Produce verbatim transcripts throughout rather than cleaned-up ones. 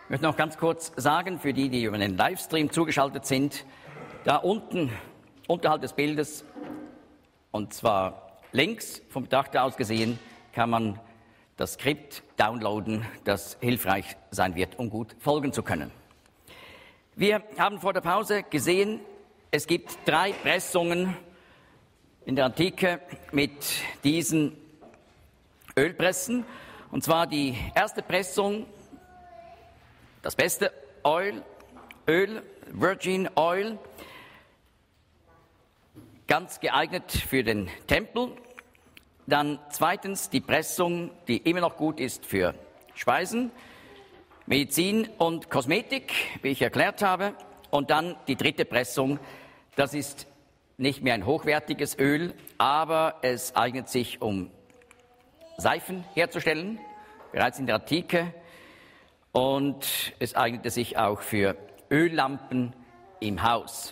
Ich möchte noch ganz kurz sagen, für die, die über den Livestream zugeschaltet sind, da unten, unterhalb des Bildes, und zwar links vom Betrachter aus gesehen, kann man das Skript downloaden, das hilfreich sein wird, um gut folgen zu können. Wir haben vor der Pause gesehen, es gibt drei Pressungen in der Antike mit diesen Ölpressen. Und zwar die erste Pressung, das beste Oil, Öl, Virgin Oil, ganz geeignet für den Tempel. Dann zweitens die Pressung, die immer noch gut ist für Speisen, Medizin und Kosmetik, wie ich erklärt habe. Und dann die dritte Pressung, das ist nicht mehr ein hochwertiges Öl, aber es eignet sich, um Seifen herzustellen, bereits in der Antike. Und es eignete sich auch für Öllampen im Haus.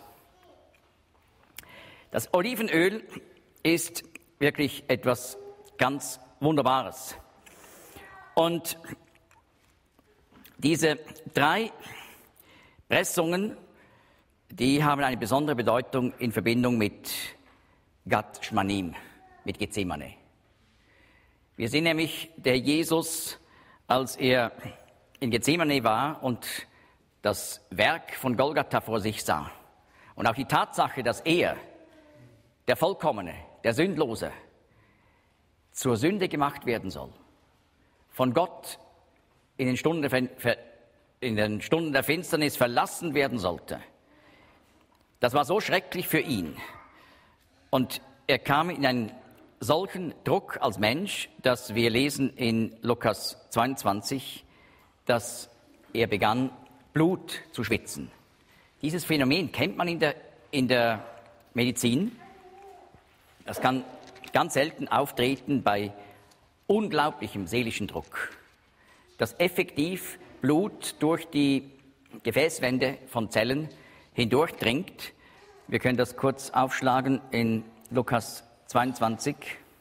Das Olivenöl ist wirklich etwas ganz Wunderbares. Und diese drei Pressungen, die haben eine besondere Bedeutung in Verbindung mit Gad Shmanim, mit Gethsemane. Wir sehen nämlich, der Jesus, als er in Gethsemane war und das Werk von Golgatha vor sich sah und auch die Tatsache, dass er, der Vollkommene, der Sündlose, zur Sünde gemacht werden soll, von Gott in den Stunden der, in den Stunden der Finsternis verlassen werden sollte. Das war so schrecklich für ihn. Und er kam in einen solchen Druck als Mensch, dass wir lesen in Lukas zweiundzwanzig, dass er begann, Blut zu schwitzen. Dieses Phänomen kennt man in der, in der Medizin. Das kann ganz selten auftreten bei unglaublichem seelischen Druck, dass effektiv Blut durch die Gefäßwände von Zellen hindurchdringt. Wir können das kurz aufschlagen in Lukas zweiundzwanzig.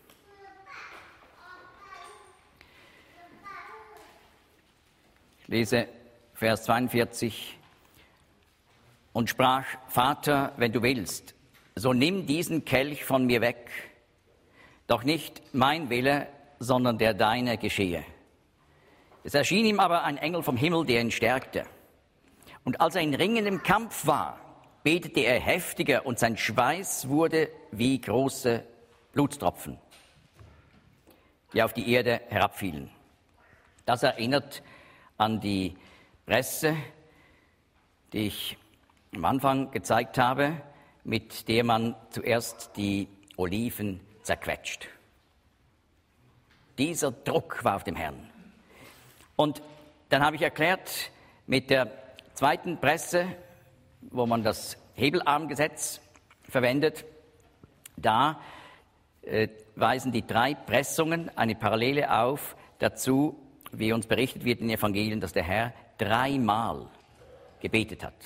Ich lese Vers zweiundvierzig. Und sprach: Vater, wenn du willst, so nimm diesen Kelch von mir weg. Doch nicht mein Wille, sondern der deine geschehe. Es erschien ihm aber ein Engel vom Himmel, der ihn stärkte. Und als er in ringendem Kampf war, betete er heftiger und sein Schweiß wurde wie große Blutstropfen, die auf die Erde herabfielen. Das erinnert an die Presse, die ich am Anfang gezeigt habe, mit der man zuerst die Oliven zerquetscht. Dieser Druck war auf dem Herrn. Und dann habe ich erklärt, mit der zweiten Presse, wo man das Hebelarmgesetz verwendet, da äh, weisen die drei Pressungen eine Parallele auf dazu, wie uns berichtet wird in den Evangelien, dass der Herr dreimal gebetet hat.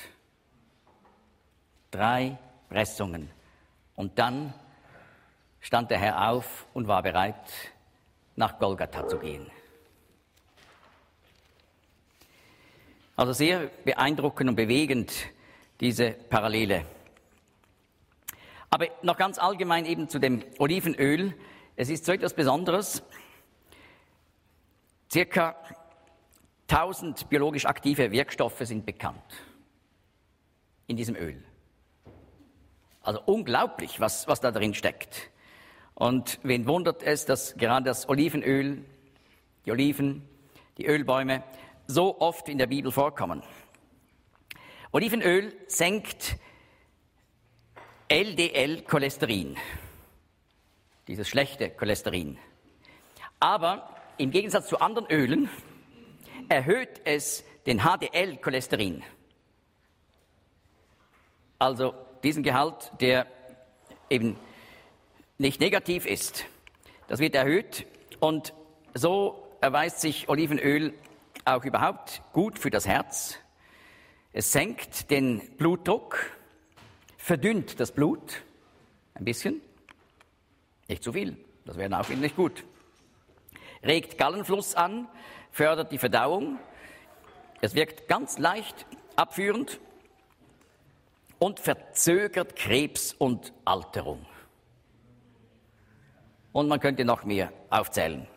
Drei Pressungen. Und dann stand der Herr auf und war bereit, nach Golgatha zu gehen. Also sehr beeindruckend und bewegend, diese Parallele. Aber noch ganz allgemein eben zu dem Olivenöl. Es ist so etwas Besonderes. Circa tausend biologisch aktive Wirkstoffe sind bekannt in diesem Öl. Also unglaublich, was, was da drin steckt. Und wen wundert es, dass gerade das Olivenöl, die Oliven, die Ölbäume so oft in der Bibel vorkommen. Olivenöl senkt L D L-Cholesterin, dieses schlechte Cholesterin. Aber im Gegensatz zu anderen Ölen erhöht es den H D L-Cholesterin. Also diesen Gehalt, der eben nicht negativ ist. Das wird erhöht und so erweist sich Olivenöl auch überhaupt gut für das Herz. Es senkt den Blutdruck, verdünnt das Blut ein bisschen, nicht zu viel, das wäre auch nicht gut. Regt Gallenfluss an, fördert die Verdauung, es wirkt ganz leicht abführend und verzögert Krebs und Alterung. Und man könnte noch mehr aufzählen.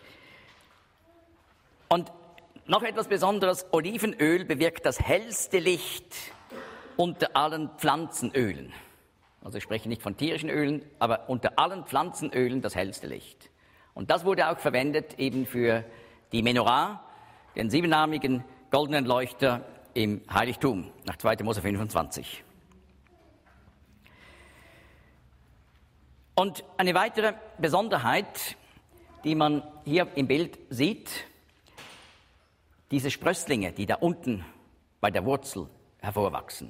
Und noch etwas Besonderes, Olivenöl bewirkt das hellste Licht unter allen Pflanzenölen. Also ich spreche nicht von tierischen Ölen, aber unter allen Pflanzenölen das hellste Licht. Und das wurde auch verwendet eben für die Menorah, den siebenarmigen goldenen Leuchter im Heiligtum, nach zweiter Mose fünfundzwanzig. Und eine weitere Besonderheit, die man hier im Bild sieht, diese Sprösslinge, die da unten bei der Wurzel hervorwachsen.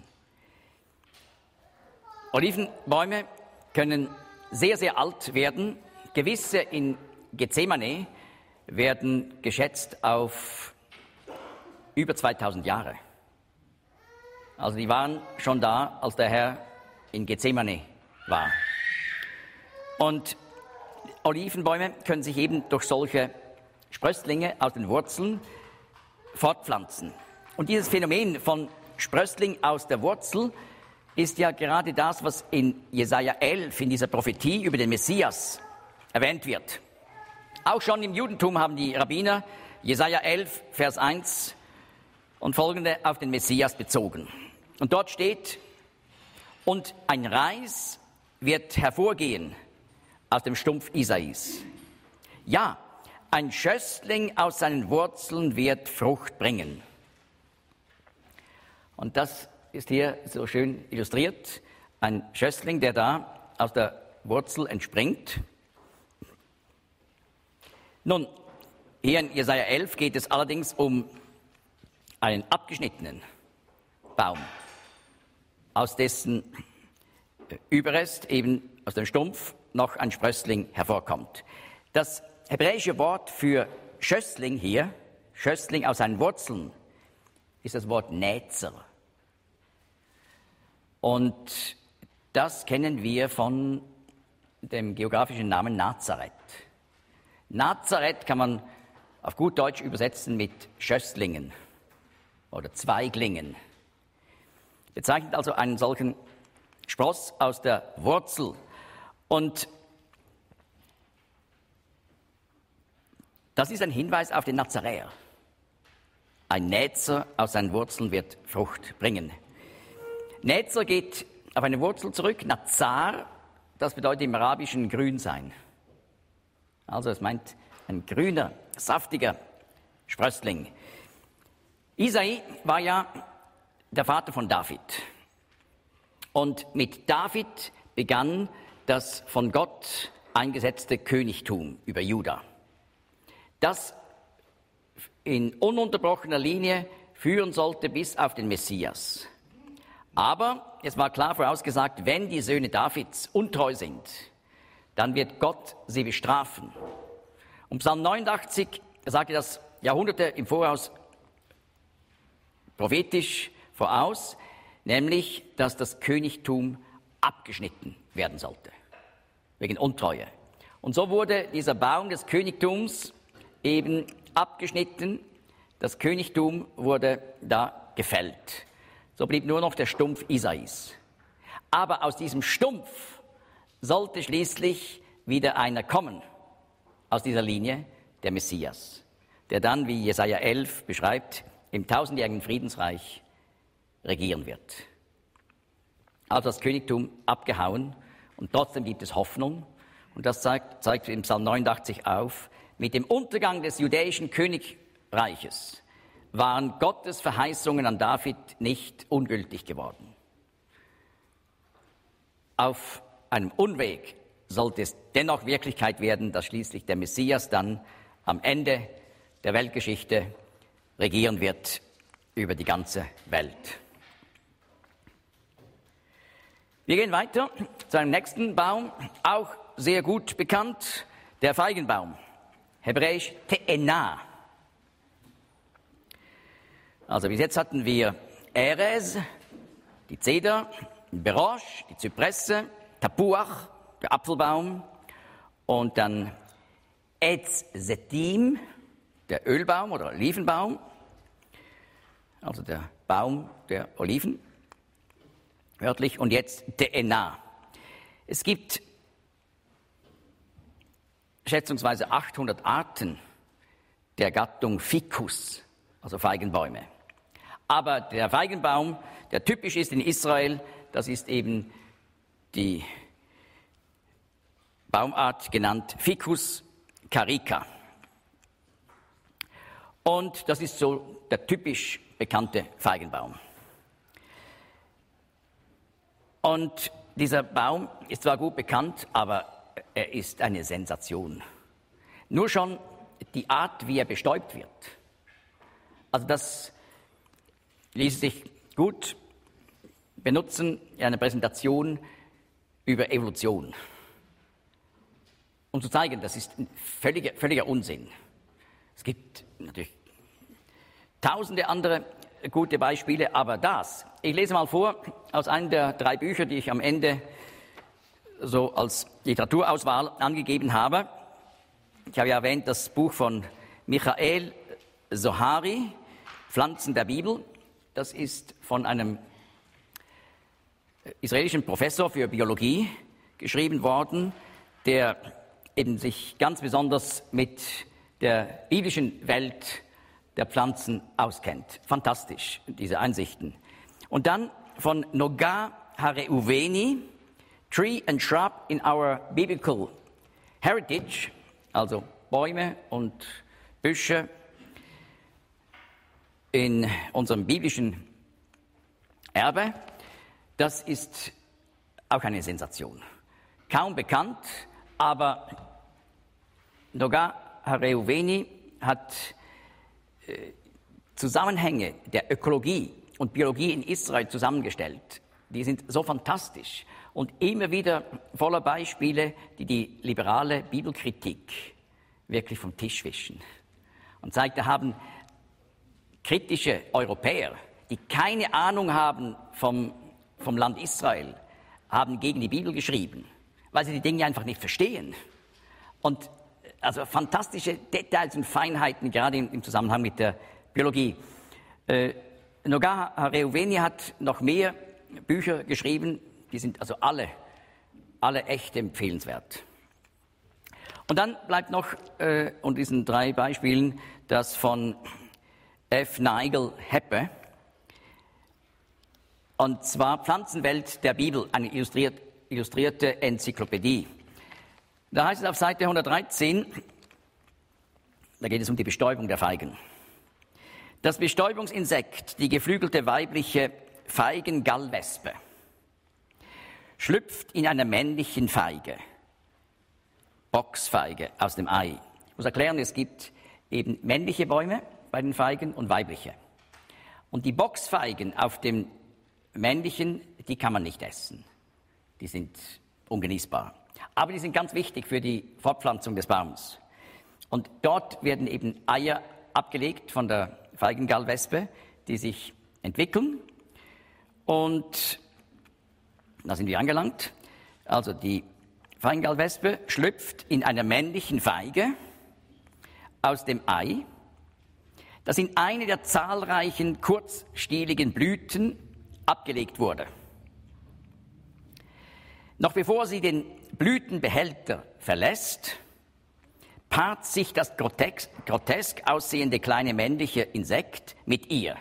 Olivenbäume können sehr, sehr alt werden. Gewisse in Gethsemane werden geschätzt auf über zweitausend Jahre. Also die waren schon da, als der Herr in Gethsemane war. Und Olivenbäume können sich eben durch solche Sprösslinge aus den Wurzeln fortpflanzen. Und dieses Phänomen von Sprössling aus der Wurzel ist ja gerade das, was in Jesaja elf, in dieser Prophetie über den Messias, erwähnt wird. Auch schon im Judentum haben die Rabbiner Jesaja elf, Vers eins und folgende auf den Messias bezogen. Und dort steht, und ein Reis wird hervorgehen aus dem Stumpf Isais. Ja, ein Schössling aus seinen Wurzeln wird Frucht bringen. Und das ist hier so schön illustriert. Ein Schössling, der da aus der Wurzel entspringt. Nun, hier in Jesaja elf geht es allerdings um einen abgeschnittenen Baum, aus dessen Überrest, eben aus dem Stumpf, noch ein Sprössling hervorkommt. Das hebräische Wort für Schössling hier, Schössling aus seinen Wurzeln, ist das Wort Näzer. Und das kennen wir von dem geografischen Namen Nazareth. Nazareth kann man auf gut Deutsch übersetzen mit Schösslingen oder Zweiglingen. Bezeichnet also einen solchen Spross aus der Wurzel. Und das ist ein Hinweis auf den Nazaräer. Ein Näzer aus seinen Wurzeln wird Frucht bringen. Näzer geht auf eine Wurzel zurück. Nazar, das bedeutet im Arabischen grün sein. Also es meint ein grüner, saftiger Sprössling. Isai war ja der Vater von David. Und mit David begann das von Gott eingesetzte Königtum über Juda, das in ununterbrochener Linie führen sollte bis auf den Messias. Aber es war klar vorausgesagt, wenn die Söhne Davids untreu sind, dann wird Gott sie bestrafen. Und Psalm neunundachtzig sagte das Jahrhunderte im Voraus prophetisch voraus, nämlich, dass das Königtum abgeschnitten werden sollte, wegen Untreue. Und so wurde dieser Baum des Königtums eben abgeschnitten, das Königtum wurde da gefällt. So blieb nur noch der Stumpf Isais. Aber aus diesem Stumpf sollte schließlich wieder einer kommen, aus dieser Linie, der Messias, der dann, wie Jesaja elf beschreibt, im tausendjährigen Friedensreich regieren wird. Also das Königtum abgehauen und trotzdem gibt es Hoffnung. Und das zeigt, zeigt im Psalm neunundachtzig auf, mit dem Untergang des judäischen Königreiches waren Gottes Verheißungen an David nicht ungültig geworden. Auf einem Unweg sollte es dennoch Wirklichkeit werden, dass schließlich der Messias dann am Ende der Weltgeschichte regieren wird über die ganze Welt. Wir gehen weiter zu einem nächsten Baum, auch sehr gut bekannt, der Feigenbaum, hebräisch Te'enah. Also bis jetzt hatten wir Erez, die Zeder, Berosch, die Zypresse, Tapuach, der Apfelbaum und dann Etz Setim, der Ölbaum oder Olivenbaum. also der Baum der Oliven, wörtlich, und jetzt Deena. Es gibt schätzungsweise achthundert Arten der Gattung Ficus, also Feigenbäume. Aber der Feigenbaum, der typisch ist in Israel, das ist eben die Baumart genannt Ficus carica. Und das ist so der typisch bekannte Feigenbaum. Und dieser Baum ist zwar gut bekannt, aber er ist eine Sensation. Nur schon die Art, wie er bestäubt wird. Also das ließ sich gut benutzen in einer Präsentation über Evolution. Um zu zeigen, das ist ein völliger, völliger Unsinn. Es gibt natürlich tausende andere gute Beispiele, aber das, ich lese mal vor aus einem der drei Bücher, die ich am Ende so als Literaturauswahl angegeben habe. Ich habe ja erwähnt das Buch von Michael Zohari, Pflanzen der Bibel. Das ist von einem israelischen Professor für Biologie geschrieben worden, der eben sich ganz besonders mit der biblischen Welt der Pflanzen auskennt. Fantastisch, diese Einsichten. Und dann von Noga Hareuveni, Tree and Shrub in Our Biblical Heritage, also Bäume und Büsche in unserem biblischen Erbe. Das ist auch eine Sensation. Kaum bekannt, aber Noga Hareuveni hat äh, Zusammenhänge der Ökologie und Biologie in Israel zusammengestellt. Die sind so fantastisch und immer wieder voller Beispiele, die die liberale Bibelkritik wirklich vom Tisch wischen. Und zeigt, da haben kritische Europäer, die keine Ahnung haben vom, vom Land Israel, haben gegen die Bibel geschrieben, weil sie die Dinge einfach nicht verstehen. Und also fantastische Details und Feinheiten, gerade im, im Zusammenhang mit der Biologie. Äh, Noga Hareuveni hat noch mehr Bücher geschrieben, die sind also alle, alle echt empfehlenswert. Und dann bleibt noch, äh, unter diesen drei Beispielen, das von F. Nigel Heppe, und zwar Pflanzenwelt der Bibel, eine illustriert, illustrierte Enzyklopädie. Da heißt es auf Seite hundertdreizehn, da geht es um die Bestäubung der Feigen. Das Bestäubungsinsekt, die geflügelte weibliche Feigengallwespe, schlüpft in einer männlichen Feige, Boxfeige aus dem Ei. Ich muss erklären, es gibt eben männliche Bäume bei den Feigen und weibliche. Und die Boxfeigen auf dem männlichen, die kann man nicht essen. Die sind ungenießbar. Aber die sind ganz wichtig für die Fortpflanzung des Baums. Und dort werden eben Eier abgelegt von der Feigengallwespe, die sich entwickeln. Und da sind wir angelangt. Also die Feigengallwespe schlüpft in einer männlichen Feige aus dem Ei, das in eine der zahlreichen kurzstieligen Blüten abgelegt wurde. Noch bevor sie den Blütenbehälter verlässt, paart sich das grotesk, grotesk aussehende kleine männliche Insekt mit ihr.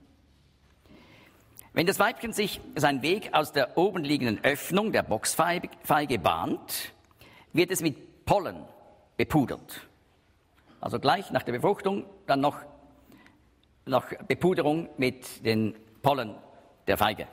Wenn das Weibchen sich seinen Weg aus der oben liegenden Öffnung der Boxfeige bahnt, wird es mit Pollen bepudert. Also gleich nach der Befruchtung dann noch, noch Bepuderung mit den Pollen der Feige.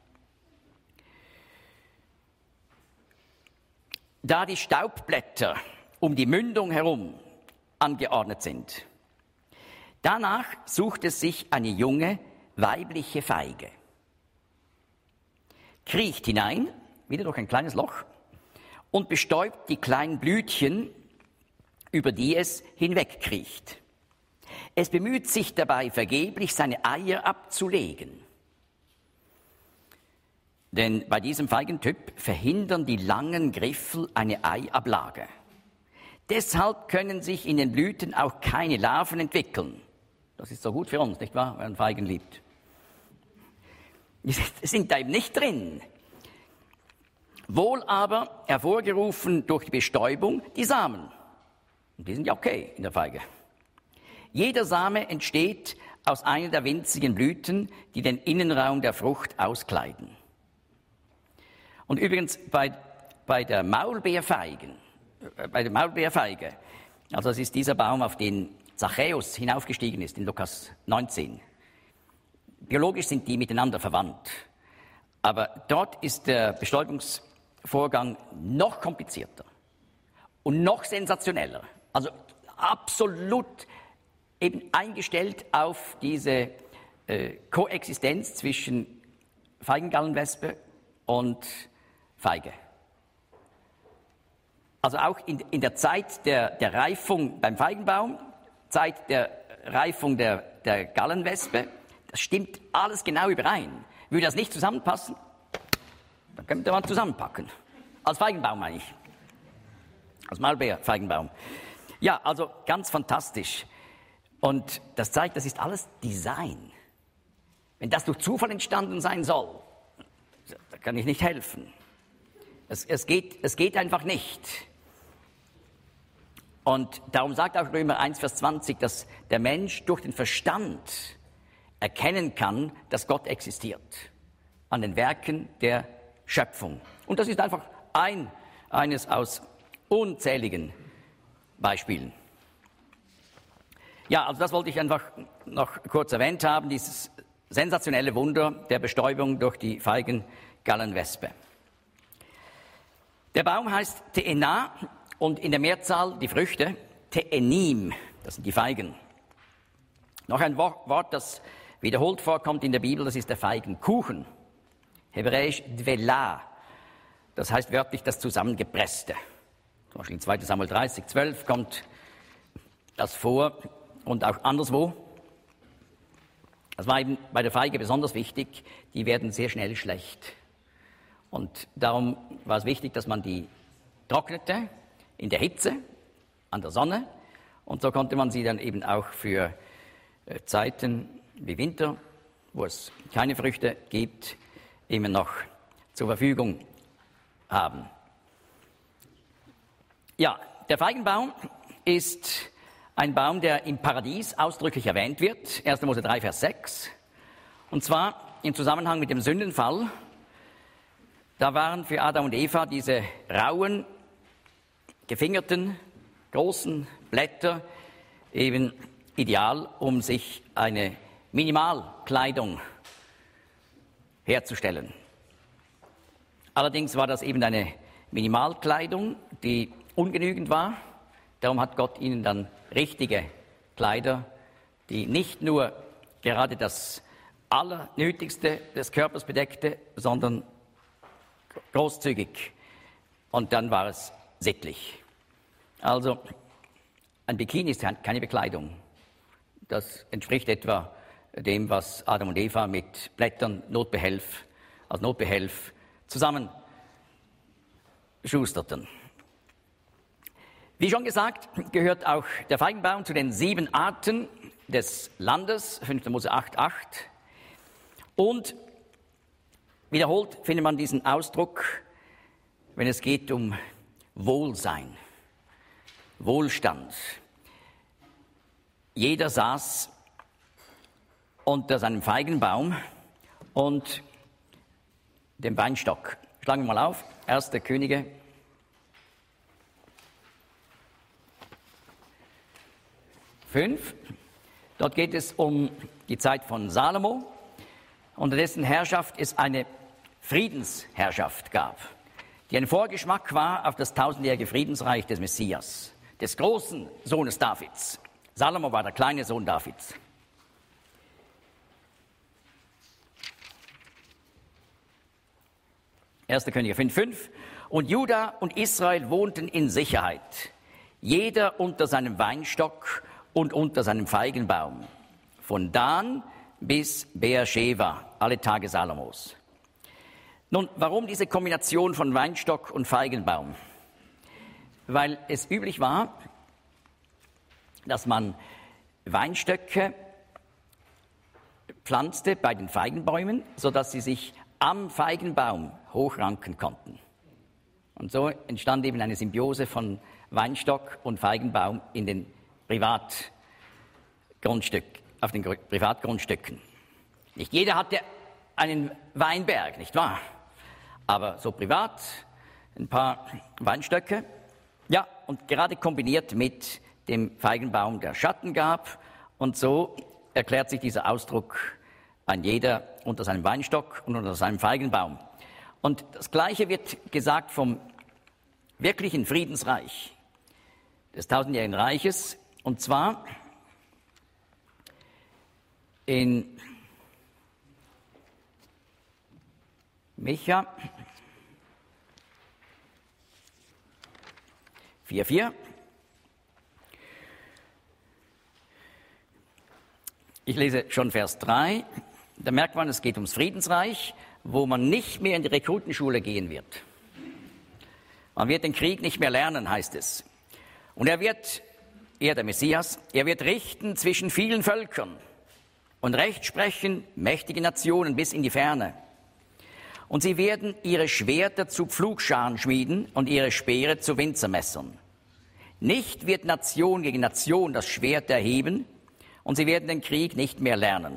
Da die Staubblätter um die Mündung herum angeordnet sind. Danach sucht es sich eine junge weibliche Feige, kriecht hinein, wieder durch ein kleines Loch, und bestäubt die kleinen Blütchen, über die es hinwegkriecht. Es bemüht sich dabei vergeblich, seine Eier abzulegen. Denn bei diesem Feigentyp verhindern die langen Griffel eine Eiablage. Deshalb können sich in den Blüten auch keine Larven entwickeln. Das ist so gut für uns, nicht wahr, wenn man Feigen liebt. Die sind da eben nicht drin. Wohl aber hervorgerufen durch die Bestäubung die Samen. Und die sind ja okay in der Feige. Jeder Same entsteht aus einer der winzigen Blüten, die den Innenraum der Frucht auskleiden. Und übrigens bei, bei der Maulbeerfeigen, äh, bei der Maulbeerfeige, also das ist dieser Baum, auf den Zachäus hinaufgestiegen ist in Lukas neunzehn. Biologisch sind die miteinander verwandt. Aber dort ist der Bestäubungsvorgang noch komplizierter und noch sensationeller. Also absolut eben eingestellt auf diese äh, Koexistenz zwischen Feigengallenwespe und Feige. Also auch in, in der Zeit der, der Reifung beim Feigenbaum, Zeit der Reifung der, der Gallenwespe, das stimmt alles genau überein. Würde das nicht zusammenpassen, dann könnte man zusammenpacken. Als Feigenbaum meine ich. Als Maulbeer-Feigenbaum. Ja, also ganz fantastisch. Und das zeigt, das ist alles Design. Wenn das durch Zufall entstanden sein soll, da kann ich nicht helfen. Es, es, geht, es geht einfach nicht. Und darum sagt auch Römer eins, Vers zwanzig, dass der Mensch durch den Verstand erkennen kann, dass Gott existiert. An den Werken der Schöpfung. Und das ist einfach ein, eines aus unzähligen Beispielen. Ja, also das wollte ich einfach noch kurz erwähnt haben, dieses sensationelle Wunder der Bestäubung durch die Feigengallenwespe. Der Baum heißt Te'ena und in der Mehrzahl die Früchte Te'enim, das sind die Feigen. Noch ein Wort, das wiederholt vorkommt in der Bibel, das ist der Feigenkuchen. Hebräisch Dvelah, das heißt wörtlich das Zusammengepresste. Zum Beispiel in zweiter Samuel dreißig, zwölf kommt das vor und auch anderswo. Das war eben bei der Feige besonders wichtig, die werden sehr schnell schlecht. Und darum war es wichtig, dass man die trocknete in der Hitze, an der Sonne. Und so konnte man sie dann eben auch für Zeiten wie Winter, wo es keine Früchte gibt, immer noch zur Verfügung haben. Ja, der Feigenbaum ist ein Baum, der im Paradies ausdrücklich erwähnt wird. erster Mose drei, Vers sechs. Und zwar im Zusammenhang mit dem Sündenfall. Da waren für Adam und Eva diese rauen, gefingerten, großen Blätter eben ideal, um sich eine Minimalkleidung herzustellen. Allerdings war das eben eine Minimalkleidung, die ungenügend war. Darum hat Gott ihnen dann richtige Kleider, die nicht nur gerade das Allernötigste des Körpers bedeckte, sondern großzügig. Und dann war es sittlich. Also ein Bikini ist keine Bekleidung. Das entspricht etwa dem, was Adam und Eva mit Blättern Notbehelf, als Notbehelf zusammenschusterten. Wie schon gesagt, gehört auch der Feigenbaum zu den sieben Arten des Landes, fünfter Mose acht, acht. Und wiederholt findet man diesen Ausdruck, wenn es geht um Wohlsein, Wohlstand. Jeder saß unter seinem Feigenbaum und dem Weinstock. Schlagen wir mal auf, erster Könige fünf. Dort geht es um die Zeit von Salomo, unter dessen Herrschaft es eine Friedensherrschaft gab, die ein Vorgeschmack war auf das tausendjährige Friedensreich des Messias, des großen Sohnes Davids. Salomo war der kleine Sohn Davids. erster Könige fünf, fünf. Und Juda und Israel wohnten in Sicherheit, jeder unter seinem Weinstock und unter seinem Feigenbaum, von Dan bis Beersheba, alle Tage Salomos. Nun, warum diese Kombination von Weinstock und Feigenbaum? Weil es üblich war, dass man Weinstöcke pflanzte bei den Feigenbäumen, sodass sie sich am Feigenbaum hochranken konnten. Und so entstand eben eine Symbiose von Weinstock und Feigenbaum in den Privatgrundstück, auf den Privatgrundstücken. Nicht jeder hatte einen Weinberg, nicht wahr? Aber so privat ein paar Weinstöcke, ja, und gerade kombiniert mit dem Feigenbaum, der Schatten gab. Und so erklärt sich dieser Ausdruck, ein jeder unter seinem Weinstock und unter seinem Feigenbaum. Und das Gleiche wird gesagt vom wirklichen Friedensreich, des tausendjährigen Reiches, und zwar in Micha vier vier. Ich lese schon Vers drei. Da merkt man, es geht ums Friedensreich, wo man nicht mehr in die Rekrutenschule gehen wird. Man wird den Krieg nicht mehr lernen, heißt es. Und er wird, er der Messias, er wird richten zwischen vielen Völkern und Recht sprechen, mächtige Nationen bis in die Ferne. Und sie werden ihre Schwerter zu Pflugscharen schmieden und ihre Speere zu Winzermessern. Nicht wird Nation gegen Nation das Schwert erheben, und sie werden den Krieg nicht mehr lernen.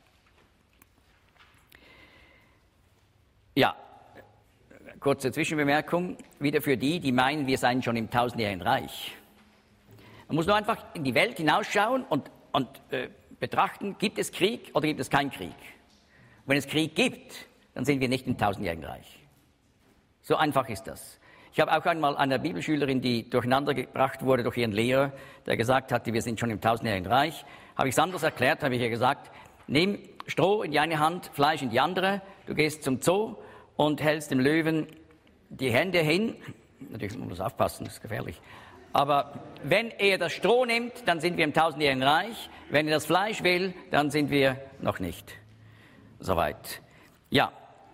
Ja, kurze Zwischenbemerkung, wieder für die, die meinen, wir seien schon im tausendjährigen Reich. Man muss nur einfach in die Welt hinausschauen und, und äh, betrachten, gibt es Krieg oder gibt es keinen Krieg? Und wenn es Krieg gibt, dann sind wir nicht im tausendjährigen Reich. So einfach ist das. Ich habe auch einmal einer Bibelschülerin, die durcheinander gebracht wurde durch ihren Lehrer, der gesagt hatte, wir sind schon im tausendjährigen Reich, habe ich es anders erklärt, habe ich ihr gesagt, nimm Stroh in die eine Hand, Fleisch in die andere, du gehst zum Zoo und hältst dem Löwen die Hände hin. Natürlich muss man aufpassen, das ist gefährlich. Aber wenn er das Stroh nimmt, dann sind wir im tausendjährigen Reich. Wenn er das Fleisch will, dann sind wir noch nicht soweit. Ja,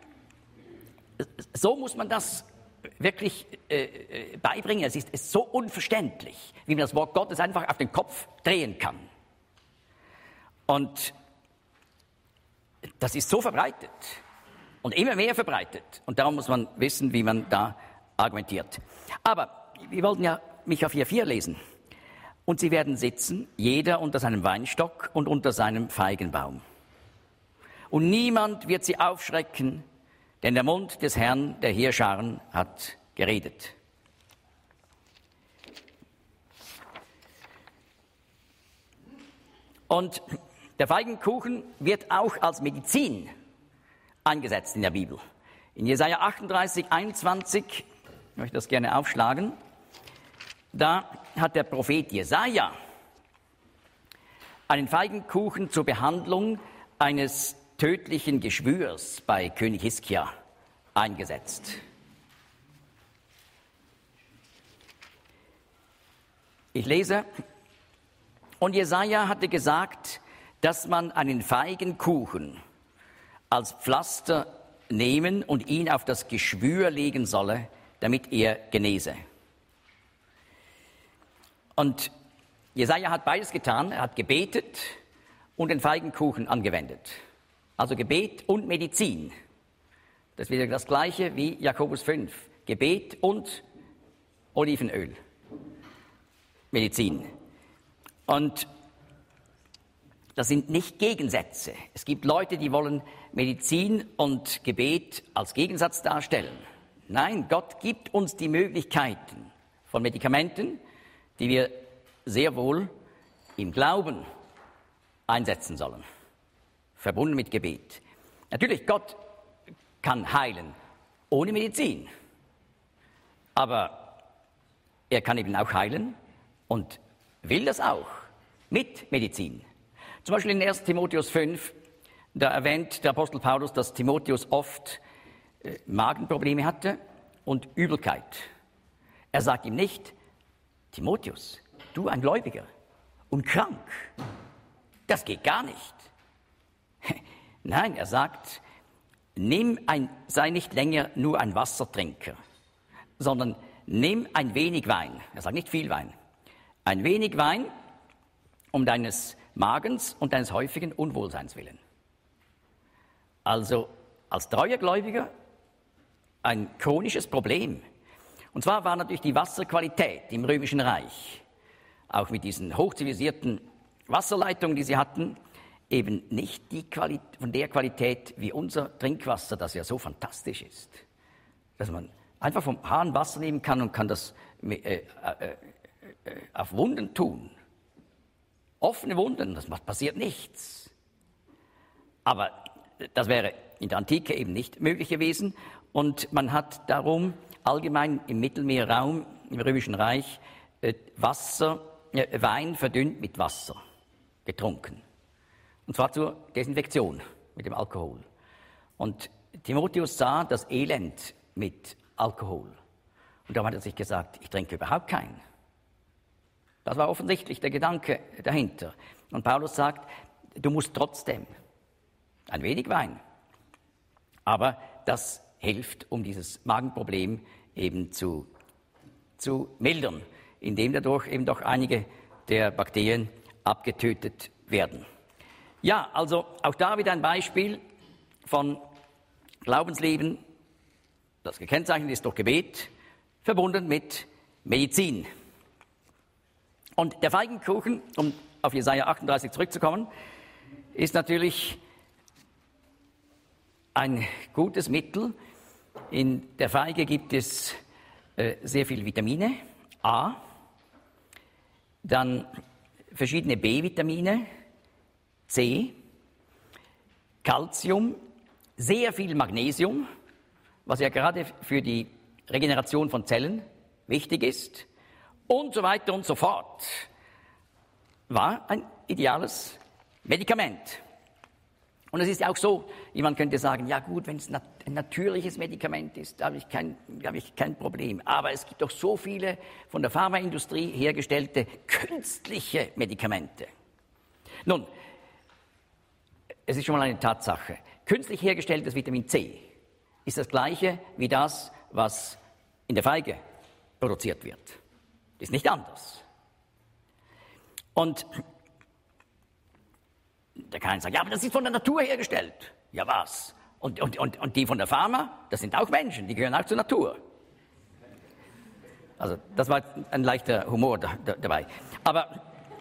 so muss man das wirklich äh, beibringen. Es ist, es ist so unverständlich, wie man das Wort Gottes einfach auf den Kopf drehen kann. Und das ist so verbreitet und immer mehr verbreitet. Und darum muss man wissen, wie man da argumentiert. Aber wir wollten ja Micha vier vier lesen. Und sie werden sitzen, jeder unter seinem Weinstock und unter seinem Feigenbaum. Und niemand wird sie aufschrecken, denn der Mund des Herrn der Heerscharen hat geredet. Und der Feigenkuchen wird auch als Medizin eingesetzt in der Bibel. In Jesaja achtunddreißig, einundzwanzig, ich möchte das gerne aufschlagen, da hat der Prophet Jesaja einen Feigenkuchen zur Behandlung eines tödlichen Geschwürs bei König Hiskia eingesetzt. Ich lese, und Jesaja hatte gesagt, dass man einen Feigenkuchen als Pflaster nehmen und ihn auf das Geschwür legen solle, damit er genese. Und Jesaja hat beides getan. Er hat gebetet und den Feigenkuchen angewendet. Also Gebet und Medizin. Das ist wieder das Gleiche wie Jakobus fünf. Gebet und Olivenöl. Medizin. Und das sind nicht Gegensätze. Es gibt Leute, die wollen Medizin und Gebet als Gegensatz darstellen. Nein, Gott gibt uns die Möglichkeiten von Medikamenten, die wir sehr wohl im Glauben einsetzen sollen, verbunden mit Gebet. Natürlich, Gott kann heilen ohne Medizin, aber er kann eben auch heilen und will das auch mit Medizin. Zum Beispiel in ersten Timotheus fünf, da erwähnt der Apostel Paulus, dass Timotheus oft äh, Magenprobleme hatte und Übelkeit. Er sagt ihm nicht, Timotheus, du ein Gläubiger und krank, das geht gar nicht. Nein, er sagt, nimm ein, sei nicht länger nur ein Wassertrinker, sondern nimm ein wenig Wein. Er sagt nicht viel Wein. Ein wenig Wein um deines Magens und deines häufigen Unwohlseins willen. also als treuer Gläubiger ein chronisches Problem. Und zwar war natürlich die Wasserqualität im Römischen Reich, auch mit diesen hochzivilisierten Wasserleitungen, die sie hatten, eben nicht die Quali- von der Qualität wie unser Trinkwasser, das ja so fantastisch ist, dass man einfach vom Hahn Wasser nehmen kann und kann das äh, äh, äh, auf Wunden tun. Offene Wunden, das macht, passiert nichts. Aber das wäre in der Antike eben nicht möglich gewesen. Und man hat darum allgemein im Mittelmeerraum, im Römischen Reich, äh, Wasser, äh, Wein verdünnt mit Wasser getrunken. Und zwar zur Desinfektion mit dem Alkohol. Und Timotheus sah das Elend mit Alkohol. Und darum hat er sich gesagt, ich trinke überhaupt keinen. Das war offensichtlich der Gedanke dahinter. Und Paulus sagt, du musst trotzdem ein wenig Wein. Aber das hilft, um dieses Magenproblem eben zu, zu mildern, indem dadurch eben doch einige der Bakterien abgetötet werden. Ja, also auch da wieder ein Beispiel von Glaubensleben, das gekennzeichnet ist durch Gebet, verbunden mit Medizin. Und der Feigenkuchen, um auf Jesaja achtunddreißig zurückzukommen, ist natürlich ein gutes Mittel. In der Feige gibt es äh, sehr viele Vitamine, A, dann verschiedene B-Vitamine, C, Calcium, sehr viel Magnesium, was ja gerade für die Regeneration von Zellen wichtig ist, und so weiter und so fort. War ein ideales Medikament. Und es ist ja auch so, jemand könnte sagen, ja gut, wenn es nat- ein natürliches Medikament ist, da habe ich, kein, da habe ich kein Problem. Aber es gibt doch so viele von der Pharmaindustrie hergestellte künstliche Medikamente. Nun, es ist schon mal eine Tatsache. Künstlich hergestelltes Vitamin C ist das gleiche wie das, was in der Feige produziert wird. Ist nicht anders. Und da kann man sagen, ja, aber das ist von der Natur hergestellt. Ja, was? Und, und, und, und die von der Pharma, das sind auch Menschen, die gehören auch zur Natur. Also das war ein leichter Humor da, da, dabei. Aber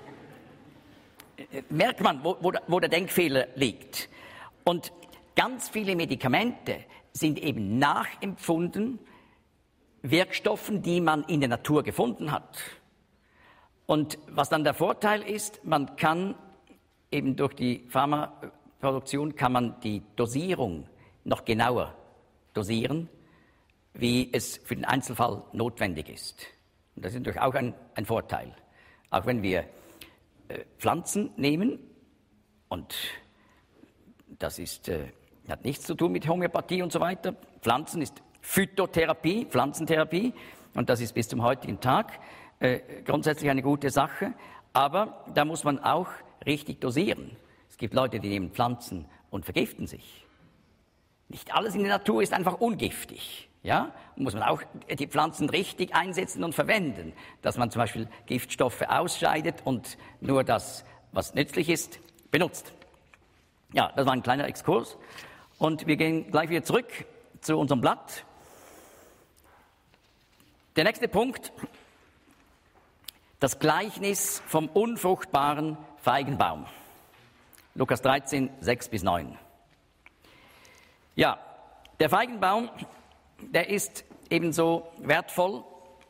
äh, merkt man, wo, wo, wo der Denkfehler liegt. Und ganz viele Medikamente sind eben nachempfunden Wirkstoffen, die man in der Natur gefunden hat. Und was dann der Vorteil ist, man kann eben durch die Pharmaproduktion kann man die Dosierung noch genauer dosieren, wie es für den Einzelfall notwendig ist. Und das ist natürlich auch ein, ein Vorteil. Auch wenn wir äh, Pflanzen nehmen, und das ist, äh, hat nichts zu tun mit Homöopathie und so weiter. Pflanzen ist Phytotherapie, Pflanzentherapie, und das ist bis zum heutigen Tag äh, grundsätzlich eine gute Sache. Aber da muss man auch richtig dosieren. Es gibt Leute, die nehmen Pflanzen und vergiften sich. Nicht alles in der Natur ist einfach ungiftig. Ja? Und muss man auch die Pflanzen richtig einsetzen und verwenden, dass man zum Beispiel Giftstoffe ausscheidet und nur das, was nützlich ist, benutzt. Ja, das war ein kleiner Exkurs. Und wir gehen gleich wieder zurück zu unserem Blatt. Der nächste Punkt, das Gleichnis vom unfruchtbaren Feigenbaum. Lukas dreizehn, sechs bis neun. Ja, der Feigenbaum, der ist ebenso wertvoll,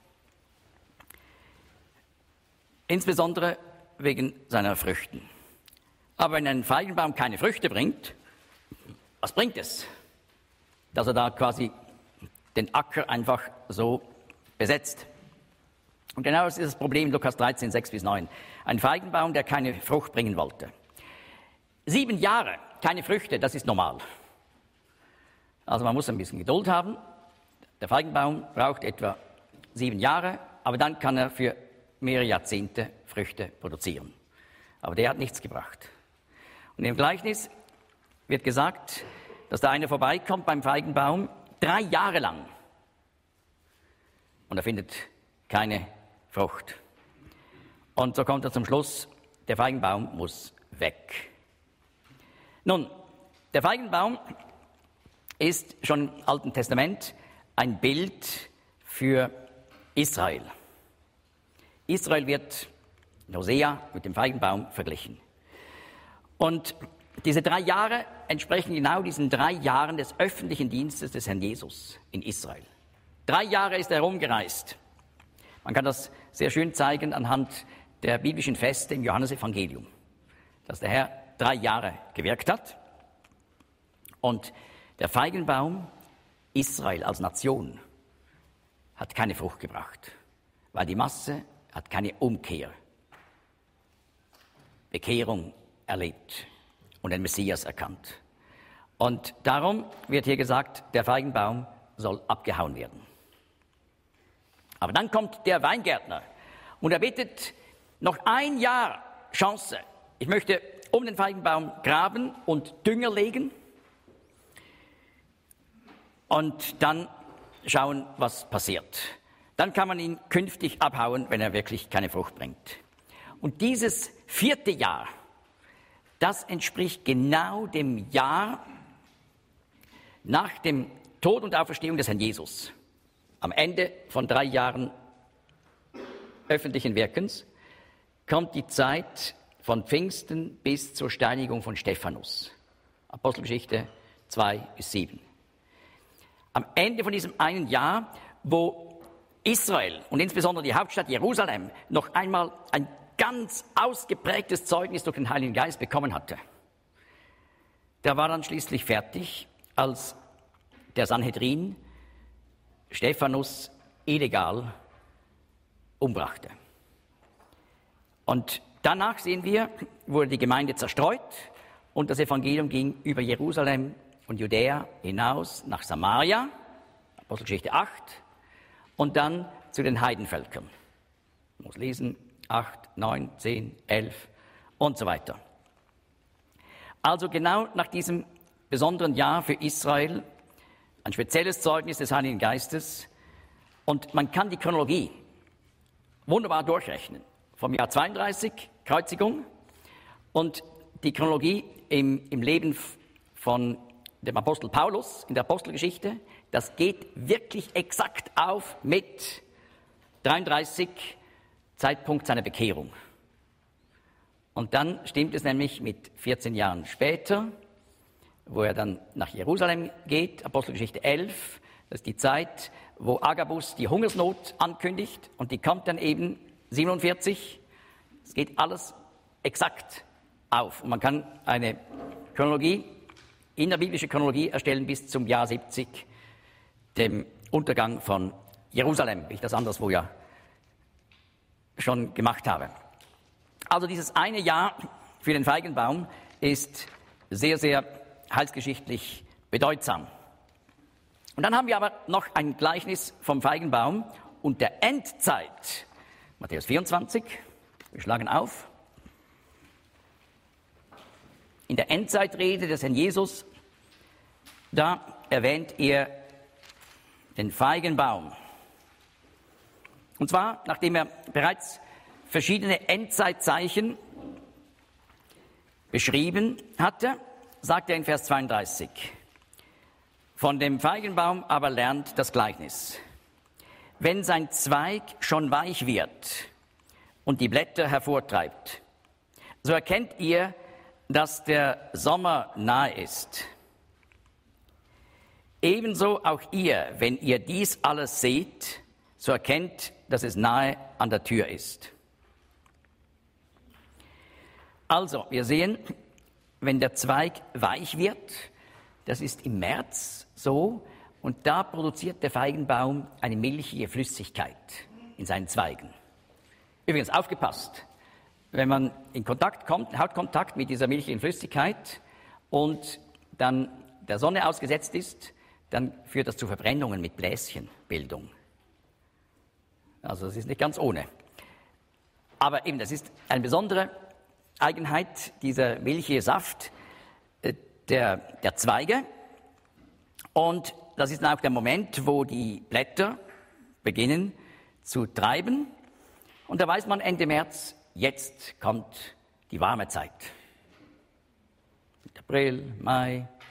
insbesondere wegen seiner Früchten. Aber wenn ein Feigenbaum keine Früchte bringt, was bringt es? Dass er da quasi den Acker einfach so besetzt. Und genau das ist das Problem in Lukas dreizehn, sechs bis neun. Ein Feigenbaum, der keine Frucht bringen wollte. Sieben Jahre, keine Früchte, das ist normal. Also man muss ein bisschen Geduld haben. Der Feigenbaum braucht etwa sieben Jahre, aber dann kann er für mehrere Jahrzehnte Früchte produzieren. Aber der hat nichts gebracht. Und im Gleichnis wird gesagt, dass da einer vorbeikommt beim Feigenbaum, drei Jahre lang. Und er findet keine Frucht. Und so kommt er zum Schluss, der Feigenbaum muss weg. Nun, Der Feigenbaum ist schon im Alten Testament ein Bild für Israel. Israel wird in Hosea mit dem Feigenbaum verglichen. Und diese drei Jahre entsprechen genau diesen drei Jahren des öffentlichen Dienstes des Herrn Jesus in Israel. Drei Jahre ist er herumgereist. Man kann das sehr schön zeigen anhand der biblischen Feste im Johannesevangelium, dass der Herr drei Jahre gewirkt hat und der Feigenbaum Israel als Nation hat keine Frucht gebracht, weil die Masse hat keine Umkehr, Bekehrung erlebt und den Messias erkannt. Und darum wird hier gesagt, der Feigenbaum soll abgehauen werden. Aber dann kommt der Weingärtner und er bittet noch ein Jahr Chance. Ich möchte um den Feigenbaum graben und Dünger legen und dann schauen, was passiert. Dann kann man ihn künftig abhauen, wenn er wirklich keine Frucht bringt. Und dieses vierte Jahr, das entspricht genau dem Jahr nach dem Tod und Auferstehung des Herrn Jesus. Am Ende von drei Jahren öffentlichen Wirkens kommt die Zeit von Pfingsten bis zur Steinigung von Stephanus. Apostelgeschichte zwei bis sieben. Am Ende von diesem einen Jahr, wo Israel und insbesondere die Hauptstadt Jerusalem noch einmal ein ganz ausgeprägtes Zeugnis durch den Heiligen Geist bekommen hatte. Der war dann schließlich fertig, als der Sanhedrin Stephanus illegal umbrachte. Und danach sehen wir, wurde die Gemeinde zerstreut und das Evangelium ging über Jerusalem und Judäa hinaus nach Samaria, Apostelgeschichte acht, und dann zu den Heidenvölkern. Ich muss lesen, acht, neun, zehn, elf und so weiter. Also genau nach diesem besonderen Jahr für Israel, ein spezielles Zeugnis des Heiligen Geistes, und man kann die Chronologie wunderbar durchrechnen. Vom Jahr zweiunddreißig, Kreuzigung, und die Chronologie im, im Leben von dem Apostel Paulus in der Apostelgeschichte, das geht wirklich exakt auf mit dreiunddreißig, Zeitpunkt seiner Bekehrung. Und dann stimmt es nämlich mit vierzehn Jahren später, wo er dann nach Jerusalem geht, Apostelgeschichte elf, das ist die Zeit, wo Agabus die Hungersnot ankündigt, und die kommt dann eben siebenundvierzig. Es geht alles exakt auf. Und man kann eine Chronologie, innerbiblische Chronologie erstellen bis zum Jahr siebzig, dem Untergang von Jerusalem, wie ich das anderswo ja schon gemacht habe. Also dieses eine Jahr für den Feigenbaum ist sehr, sehr heilsgeschichtlich bedeutsam. Und dann haben wir aber noch ein Gleichnis vom Feigenbaum und der Endzeit. Matthäus vierundzwanzig, wir schlagen auf. In der Endzeitrede des Herrn Jesus, da erwähnt er den Feigenbaum. Und zwar, nachdem er bereits verschiedene Endzeitzeichen beschrieben hatte, sagt er in Vers zweiunddreißig, von dem Feigenbaum aber lernt das Gleichnis. Wenn sein Zweig schon weich wird und die Blätter hervortreibt, so erkennt ihr, dass der Sommer nahe ist. Ebenso auch ihr, wenn ihr dies alles seht, so erkennt, dass es nahe an der Tür ist. Also, wir sehen, wenn der Zweig weich wird, das ist im März so, und da produziert der Feigenbaum eine milchige Flüssigkeit in seinen Zweigen. Übrigens, aufgepasst, wenn man in Kontakt kommt, Hautkontakt mit dieser milchigen Flüssigkeit und dann der Sonne ausgesetzt ist, dann führt das zu Verbrennungen mit Bläschenbildung. Also das ist nicht ganz ohne. Aber eben, das ist eine besondere Eigenheit, dieser milchige Saft äh, der, der Zweige. Und das ist dann auch der Moment, wo die Blätter beginnen zu treiben. Und da weiß man Ende März, jetzt kommt die warme Zeit. April, Mai,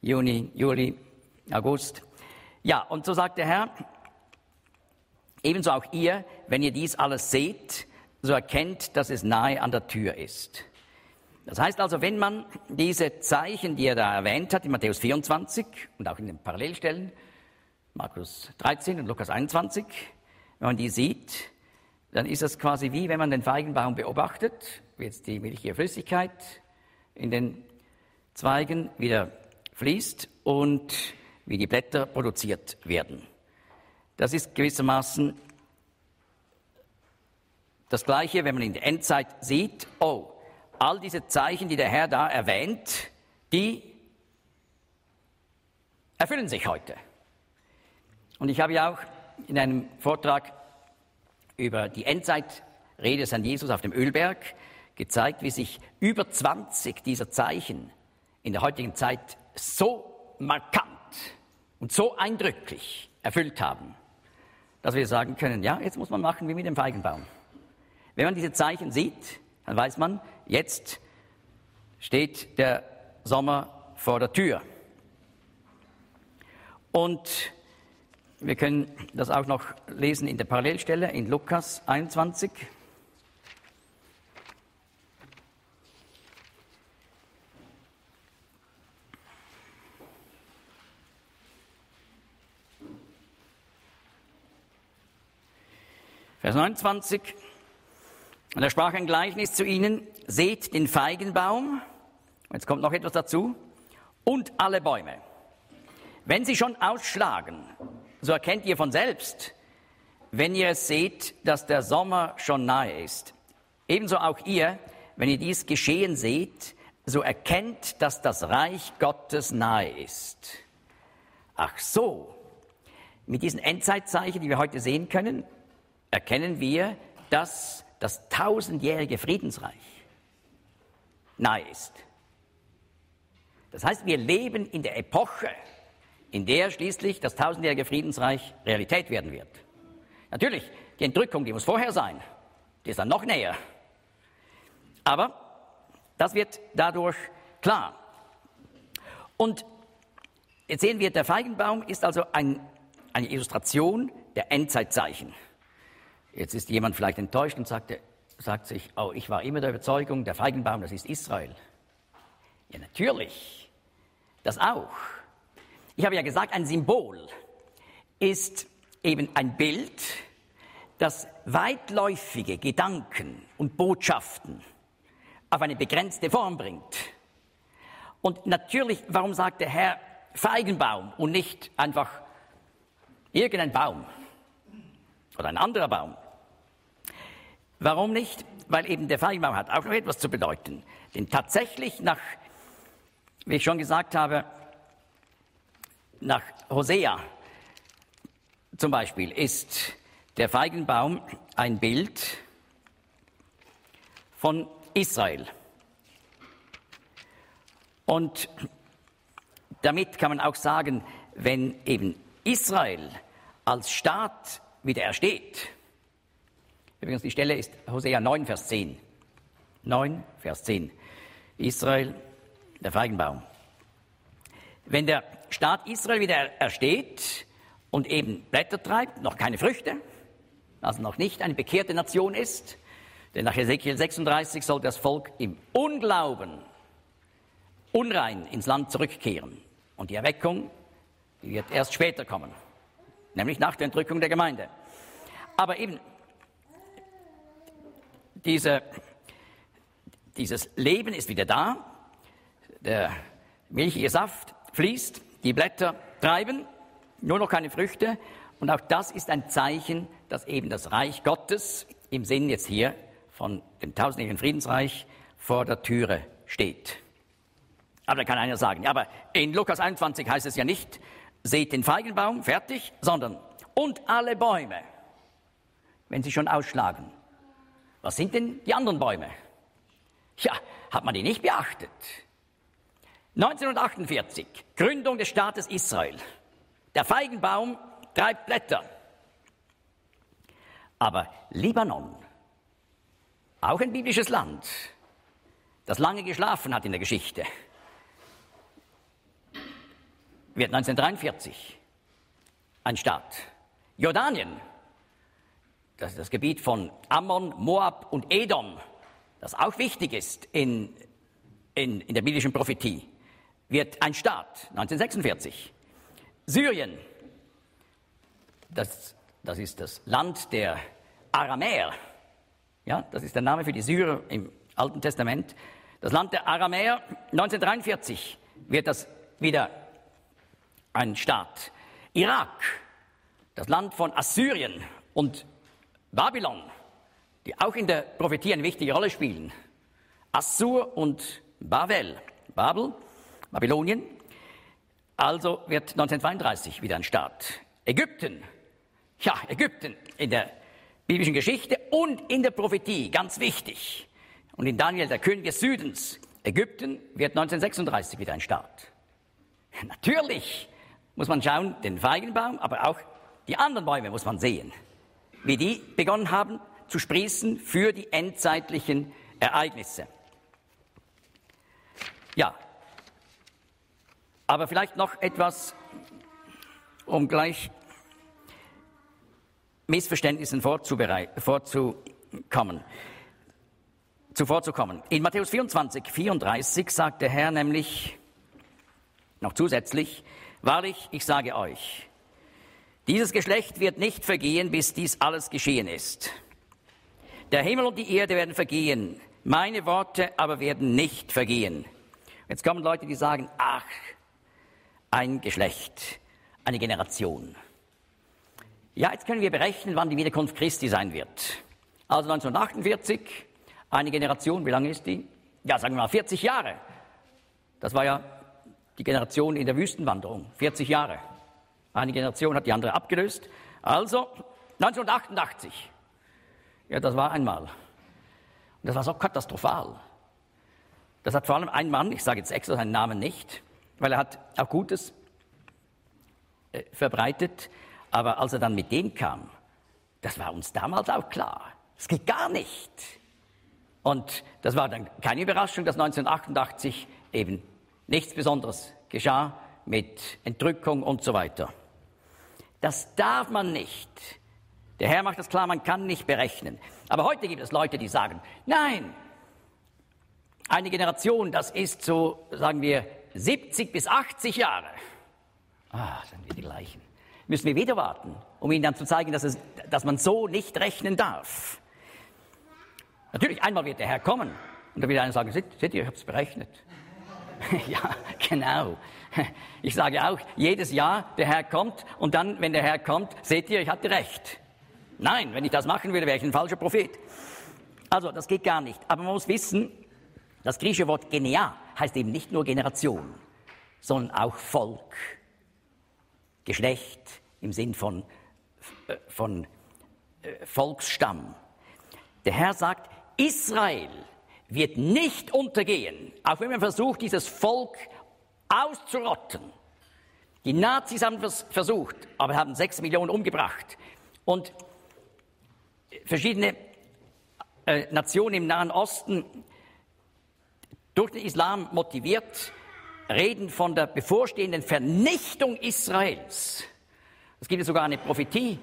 Juni, Juli, August. Ja, und so sagt der Herr, ebenso auch ihr, wenn ihr dies alles seht, so erkennt, dass es nahe an der Tür ist. Das heißt also, wenn man diese Zeichen, die er da erwähnt hat, in Matthäus vierundzwanzig und auch in den Parallelstellen, Markus dreizehn und Lukas einundzwanzig, wenn man die sieht, dann ist das quasi wie, wenn man den Feigenbaum beobachtet, wie jetzt die milchige Flüssigkeit in den Zweigen wieder fließt und wie die Blätter produziert werden. Das ist gewissermaßen das Gleiche, wenn man in der Endzeit sieht, oh, all diese Zeichen, die der Herr da erwähnt, die erfüllen sich heute. Und ich habe ja auch in einem Vortrag über die Endzeitrede des Herrn Jesus auf dem Ölberg gezeigt, wie sich über zwanzig dieser Zeichen in der heutigen Zeit so markant und so eindrücklich erfüllt haben, dass wir sagen können, ja, jetzt muss man machen wie mit dem Feigenbaum. Wenn man diese Zeichen sieht, dann weiß man, jetzt steht der Sommer vor der Tür. Und wir können das auch noch lesen in der Parallelstelle in Lukas einundzwanzig. Vers neunundzwanzig. Und er sprach ein Gleichnis zu ihnen, seht den Feigenbaum, jetzt kommt noch etwas dazu, und alle Bäume. Wenn sie schon ausschlagen, so erkennt ihr von selbst, wenn ihr es seht, dass der Sommer schon nahe ist. Ebenso auch ihr, wenn ihr dies geschehen seht, so erkennt, dass das Reich Gottes nahe ist. Ach so, mit diesen Endzeitzeichen, die wir heute sehen können, erkennen wir, dass das tausendjährige Friedensreich nahe ist. Das heißt, wir leben in der Epoche, in der schließlich das tausendjährige Friedensreich Realität werden wird. Natürlich, die Entrückung, die muss vorher sein, die ist dann noch näher. Aber das wird dadurch klar. Und jetzt sehen wir, der Feigenbaum ist also ein, eine Illustration der Endzeitzeichen. Jetzt ist jemand vielleicht enttäuscht und sagt, sagt sich, oh, ich war immer der Überzeugung, der Feigenbaum, das ist Israel. Ja, natürlich, das auch. Ich habe ja gesagt, ein Symbol ist eben ein Bild, das weitläufige Gedanken und Botschaften auf eine begrenzte Form bringt. Und natürlich, warum sagt der Herr Feigenbaum und nicht einfach irgendein Baum oder ein anderer Baum? Warum nicht? Weil eben der Feigenbaum hat auch noch etwas zu bedeuten. Denn tatsächlich nach, wie ich schon gesagt habe, nach Hosea zum Beispiel ist der Feigenbaum ein Bild von Israel. Und damit kann man auch sagen, wenn eben Israel als Staat wieder ersteht, übrigens die Stelle ist Hosea neun, Vers zehn. neun, Vers zehn. Israel, der Feigenbaum. Wenn der Staat Israel wieder ersteht und eben Blätter treibt, noch keine Früchte, also noch nicht eine bekehrte Nation ist, denn nach Ezekiel sechsunddreißig soll das Volk im Unglauben unrein ins Land zurückkehren. Und die Erweckung, die wird erst später kommen, nämlich nach der Entrückung der Gemeinde. Aber eben diese, dieses Leben ist wieder da, der milchige Saft fließt, die Blätter treiben, nur noch keine Früchte. Und auch das ist ein Zeichen, dass eben das Reich Gottes im Sinn jetzt hier von dem tausendjährigen Friedensreich vor der Türe steht. Aber da kann einer sagen, ja, aber in Lukas einundzwanzig heißt es ja nicht, seht den Feigenbaum, fertig, sondern und alle Bäume, wenn sie schon ausschlagen. Was sind denn die anderen Bäume? Ja, hat man die nicht beachtet? neunzehnhundertachtundvierzig, Gründung des Staates Israel. Der Feigenbaum treibt Blätter. Aber Libanon, auch ein biblisches Land, das lange geschlafen hat in der Geschichte, wird neunzehnhundertdreiundvierzig ein Staat. Jordanien, das ist das Gebiet von Ammon, Moab und Edom, das auch wichtig ist in, in, in der biblischen Prophetie, wird ein Staat, neunzehnhundertsechsundvierzig. Syrien, das, das ist das Land der Aramäer, ja, das ist der Name für die Syrer im Alten Testament. Das Land der Aramäer, neunzehnhundertdreiundvierzig wird das wieder ein Staat. Irak, das Land von Assyrien und Babylon, die auch in der Prophetie eine wichtige Rolle spielen. Assur und Babel, Babel, Babylonien, also wird neunzehnhundertzweiunddreißig wieder ein Staat. Ägypten, ja, Ägypten in der biblischen Geschichte und in der Prophetie, ganz wichtig. Und in Daniel, der König des Südens, Ägypten, wird neunzehnhundertsechsunddreißig wieder ein Staat. Natürlich muss man schauen, den Feigenbaum, aber auch die anderen Bäume muss man sehen, wie die begonnen haben zu sprießen für die endzeitlichen Ereignisse. Ja, aber vielleicht noch etwas, um gleich Missverständnissen vorzukommen. zuvorzukommen. In Matthäus vierundzwanzig, vierunddreißig sagt der Herr nämlich noch zusätzlich: Wahrlich, ich sage euch, dieses Geschlecht wird nicht vergehen, bis dies alles geschehen ist. Der Himmel und die Erde werden vergehen, meine Worte aber werden nicht vergehen. Jetzt kommen Leute, die sagen: Ach, ein Geschlecht, eine Generation. Ja, jetzt können wir berechnen, wann die Wiederkunft Christi sein wird. Also neunzehnhundertachtundvierzig, eine Generation, wie lange ist die? Ja, sagen wir mal vierzig Jahre. Das war ja die Generation in der Wüstenwanderung, vierzig Jahre. Eine Generation hat die andere abgelöst. Also neunzehnhundertachtundachtzig. Ja, das war einmal. Und das war so katastrophal. Das hat vor allem ein Mann, ich sage jetzt extra seinen Namen nicht, weil er hat auch Gutes äh, verbreitet, aber als er dann mit dem kam, das war uns damals auch klar. Es geht gar nicht. Und das war dann keine Überraschung, dass neunzehnhundertachtundachtzig eben nichts Besonderes geschah mit Entrückung und so weiter. Das darf man nicht. Der Herr macht das klar, man kann nicht berechnen. Aber heute gibt es Leute, die sagen: Nein, eine Generation, das ist so, sagen wir, siebzig bis achtzig Jahre. Ah, sind wir die gleichen. Müssen wir wieder warten, um ihnen dann zu zeigen, dass, es, dass man so nicht rechnen darf. Natürlich, einmal wird der Herr kommen und dann wird einer sagen: Seht, seht ihr, ich habe es berechnet. Ja, genau. Ich sage auch, jedes Jahr der Herr kommt und dann, wenn der Herr kommt, seht ihr, ich hatte recht. Nein, wenn ich das machen würde, wäre ich ein falscher Prophet. Also, das geht gar nicht. Aber man muss wissen, das griechische Wort Genea heißt eben nicht nur Generation, sondern auch Volk. Geschlecht im Sinn von, äh, von äh, Volksstamm. Der Herr sagt, Israel wird nicht untergehen, auch wenn man versucht, dieses Volk auszurotten. Die Nazis haben es versucht, aber haben sechs Millionen umgebracht. Und verschiedene äh, Nationen im Nahen Osten, durch den Islam motiviert, reden von der bevorstehenden Vernichtung Israels. Es gibt sogar eine Prophetie,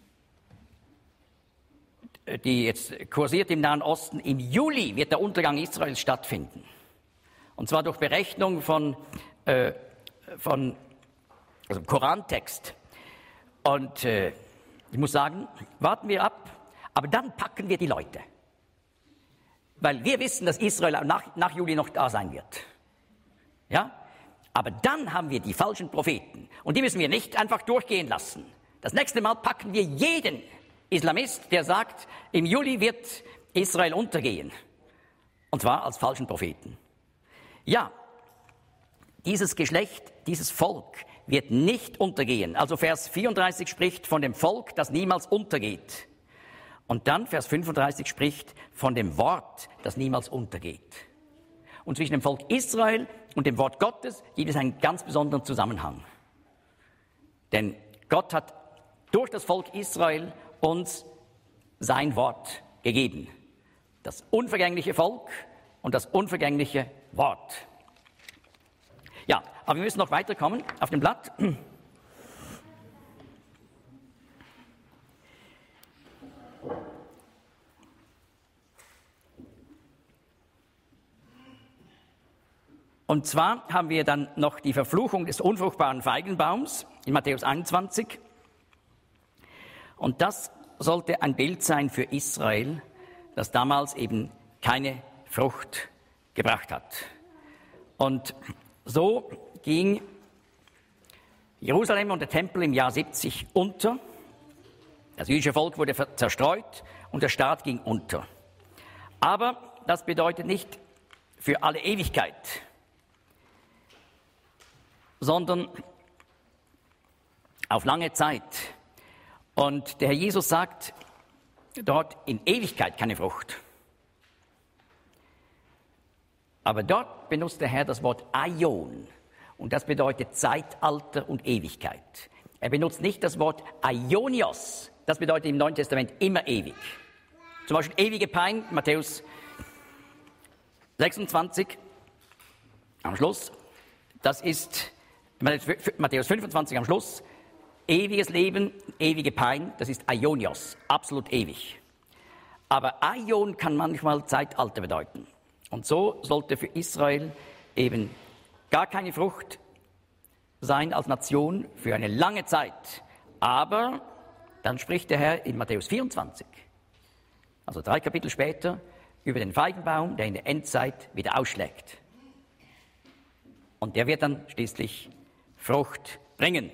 die jetzt kursiert im Nahen Osten. Im Juli wird der Untergang Israels stattfinden. Und zwar durch Berechnung von, äh, von also Korantext. Und äh, ich muss sagen, warten wir ab, aber dann packen wir die Leute. Weil wir wissen, dass Israel nach, nach Juli noch da sein wird. Ja? Aber dann haben wir die falschen Propheten. Und die müssen wir nicht einfach durchgehen lassen. Das nächste Mal packen wir jeden Islamist, der sagt, im Juli wird Israel untergehen. Und zwar als falschen Propheten. Ja, dieses Geschlecht, dieses Volk wird nicht untergehen. Also Vers vierunddreißig spricht von dem Volk, das niemals untergeht. Und dann Vers fünfunddreißig spricht von dem Wort, das niemals untergeht. Und zwischen dem Volk Israel und dem Wort Gottes gibt es einen ganz besonderen Zusammenhang. Denn Gott hat durch das Volk Israel uns sein Wort gegeben. Das unvergängliche Volk und das unvergängliche Wort. Ja, aber wir müssen noch weiterkommen auf dem Blatt. Und zwar haben wir dann noch die Verfluchung des unfruchtbaren Feigenbaums in Matthäus einundzwanzig. Und das sollte ein Bild sein für Israel, das damals eben keine Frucht gebracht hat. Und so ging Jerusalem und der Tempel im Jahr siebzig unter. Das jüdische Volk wurde zerstreut und der Staat ging unter. Aber das bedeutet nicht für alle Ewigkeit, sondern auf lange Zeit. Und der Herr Jesus sagt dort in Ewigkeit keine Frucht. Aber dort benutzt der Herr das Wort Aion und das bedeutet Zeitalter und Ewigkeit. Er benutzt nicht das Wort Aionios, das bedeutet im Neuen Testament immer ewig. Zum Beispiel ewige Pein, Matthäus sechsundzwanzig am Schluss, das ist Matthäus fünfundzwanzig am Schluss, ewiges Leben, ewige Pein, das ist Aionios, absolut ewig. Aber Aion kann manchmal Zeitalter bedeuten. Und so sollte für Israel eben gar keine Frucht sein als Nation für eine lange Zeit. Aber dann spricht der Herr in Matthäus vierundzwanzig, also drei Kapitel später, über den Feigenbaum, der in der Endzeit wieder ausschlägt. Und der wird dann schließlich Frucht bringen.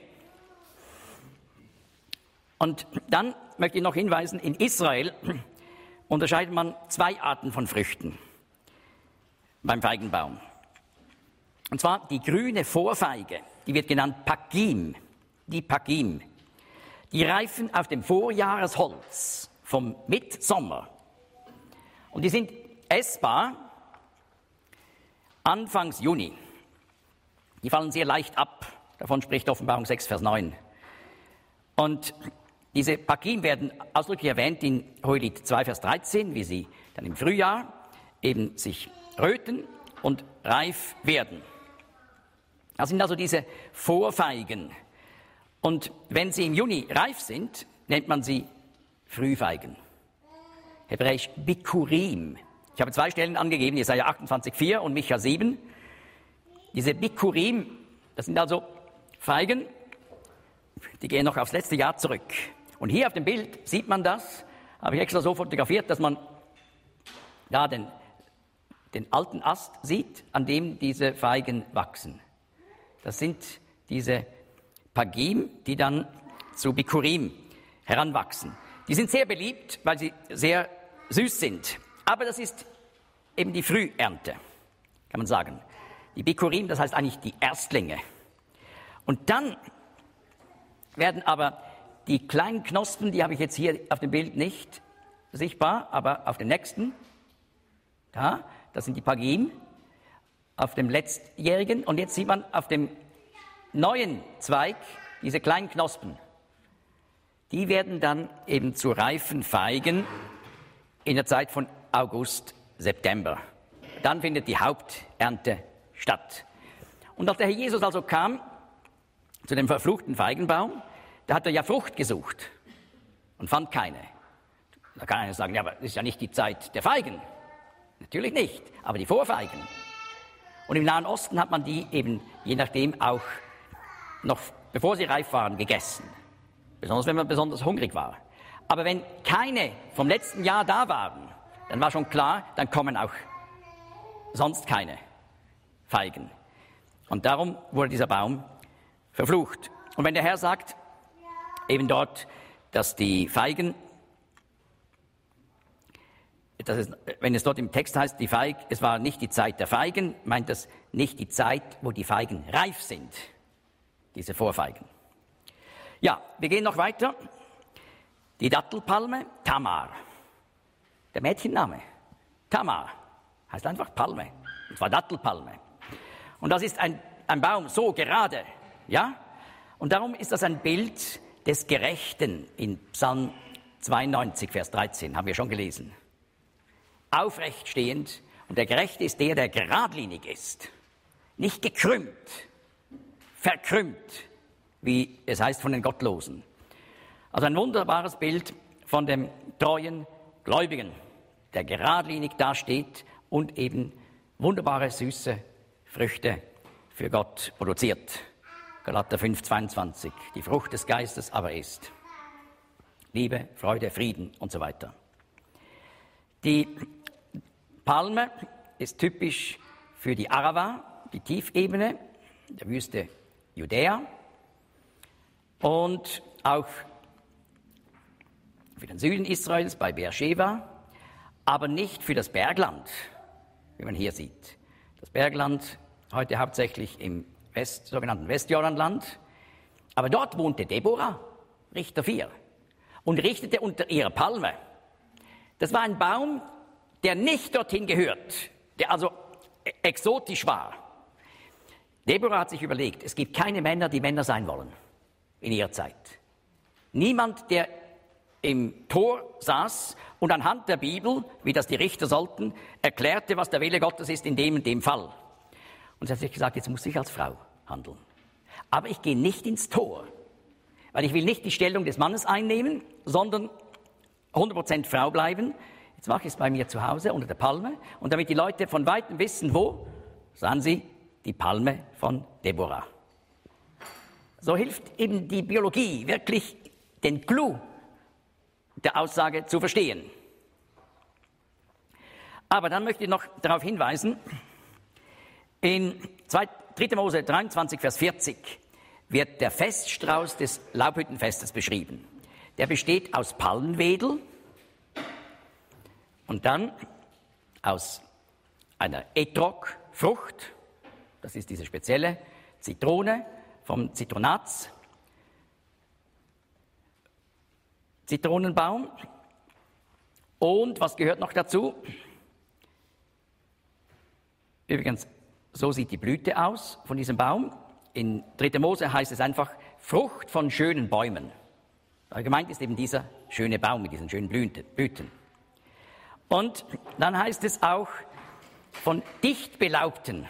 Und dann möchte ich noch hinweisen, in Israel unterscheidet man zwei Arten von Früchten beim Feigenbaum. Und zwar die grüne Vorfeige, die wird genannt Pagim, die Pagim. Die reifen auf dem Vorjahresholz vom Mitsommer. Und die sind essbar Anfangs Juni. Die fallen sehr leicht ab. Davon spricht Offenbarung sechs, Vers neun. Und diese Pagim werden ausdrücklich erwähnt in Hohelied zwei, Vers dreizehn, wie sie dann im Frühjahr eben sich röten und reif werden. Das sind also diese Vorfeigen. Und wenn sie im Juni reif sind, nennt man sie Frühfeigen. Hebräisch Bikurim. Ich habe zwei Stellen angegeben, Jesaja achtundzwanzig, vier und Micha sieben. Diese Bikurim, das sind also Feigen, die gehen noch aufs letzte Jahr zurück. Und hier auf dem Bild sieht man das, habe ich extra so fotografiert, dass man da den, den alten Ast sieht, an dem diese Feigen wachsen. Das sind diese Pagim, die dann zu Bikurim heranwachsen. Die sind sehr beliebt, weil sie sehr süß sind. Aber das ist eben die Frühernte, kann man sagen. Die Bikurim, das heißt eigentlich die Erstlinge. Und dann werden aber die kleinen Knospen, die habe ich jetzt hier auf dem Bild nicht sichtbar, aber auf dem nächsten, da, das sind die Pagim, auf dem letztjährigen. Und jetzt sieht man auf dem neuen Zweig diese kleinen Knospen. Die werden dann eben zu reifen Feigen in der Zeit von August, September. Dann findet die Haupternte statt. Und als der Herr Jesus also kam zu dem verfluchten Feigenbaum, da hat er ja Frucht gesucht und fand keine. Da kann einer sagen, ja, aber das ist ja nicht die Zeit der Feigen. Natürlich nicht, aber die Vorfeigen. Und im Nahen Osten hat man die eben, je nachdem, auch noch, bevor sie reif waren, gegessen. Besonders wenn man besonders hungrig war. Aber wenn keine vom letzten Jahr da waren, dann war schon klar, dann kommen auch sonst keine Feigen. Und darum wurde dieser Baum verflucht. Und wenn der Herr sagt, eben dort, dass die Feigen, dass es, wenn es dort im Text heißt, die Feig, es war nicht die Zeit der Feigen, meint das nicht die Zeit, wo die Feigen reif sind, diese Vorfeigen. Ja, wir gehen noch weiter. Die Dattelpalme, Tamar. Der Mädchenname, Tamar, heißt einfach Palme, und zwar Dattelpalme. Und das ist ein, ein Baum so gerade, ja? Und darum ist das ein Bild des Gerechten in Psalm zweiundneunzig, Vers dreizehn, haben wir schon gelesen. Aufrecht stehend, und der Gerechte ist der, der geradlinig ist. nicht gekrümmt, verkrümmt, wie es heißt von den Gottlosen. Also ein wunderbares Bild von dem treuen Gläubigen, der geradlinig dasteht und eben wunderbare, süße Früchte für Gott produziert. Galater fünf, zweiundzwanzig. Die Frucht des Geistes aber ist Liebe, Freude, Frieden und so weiter. Die Palme ist typisch für die Arava, die Tiefebene der Wüste Judäa und auch für den Süden Israels bei Beersheba, aber nicht für das Bergland, wie man hier sieht. Das Bergland heute hauptsächlich im West, sogenannten Westjordanland, aber dort wohnte Deborah, Richter vier, und richtete unter ihrer Palme. Das war ein Baum, der nicht dorthin gehört, der also exotisch war. Deborah hat sich überlegt, es gibt keine Männer, die Männer sein wollen in ihrer Zeit. Niemand, der im Tor saß und anhand der Bibel, wie das die Richter sollten, erklärte, was der Wille Gottes ist in dem und dem Fall. Und sie hat sich gesagt, jetzt muss ich als Frau handeln. Aber ich gehe nicht ins Tor, weil ich will nicht die Stellung des Mannes einnehmen, sondern hundert Prozent Frau bleiben. Jetzt mache ich es bei mir zu Hause unter der Palme. Und damit die Leute von Weitem wissen, wo, sahen sie die Palme von Deborah. So hilft eben die Biologie wirklich, den Clou der Aussage zu verstehen. Aber dann möchte ich noch darauf hinweisen, in dritter Mose dreiundzwanzig, Vers vierzig wird der Feststrauß des Laubhüttenfestes beschrieben. Der besteht aus Palmenwedel und dann aus einer Etrog-Frucht, das ist diese spezielle Zitrone vom Zitronats, Zitronenbaum. Und was gehört noch dazu? Übrigens, so sieht die Blüte aus von diesem Baum. In dritter Mose heißt es einfach Frucht von schönen Bäumen. Gemeint ist eben dieser schöne Baum mit diesen schönen Blüten. Und dann heißt es auch von dicht belaubten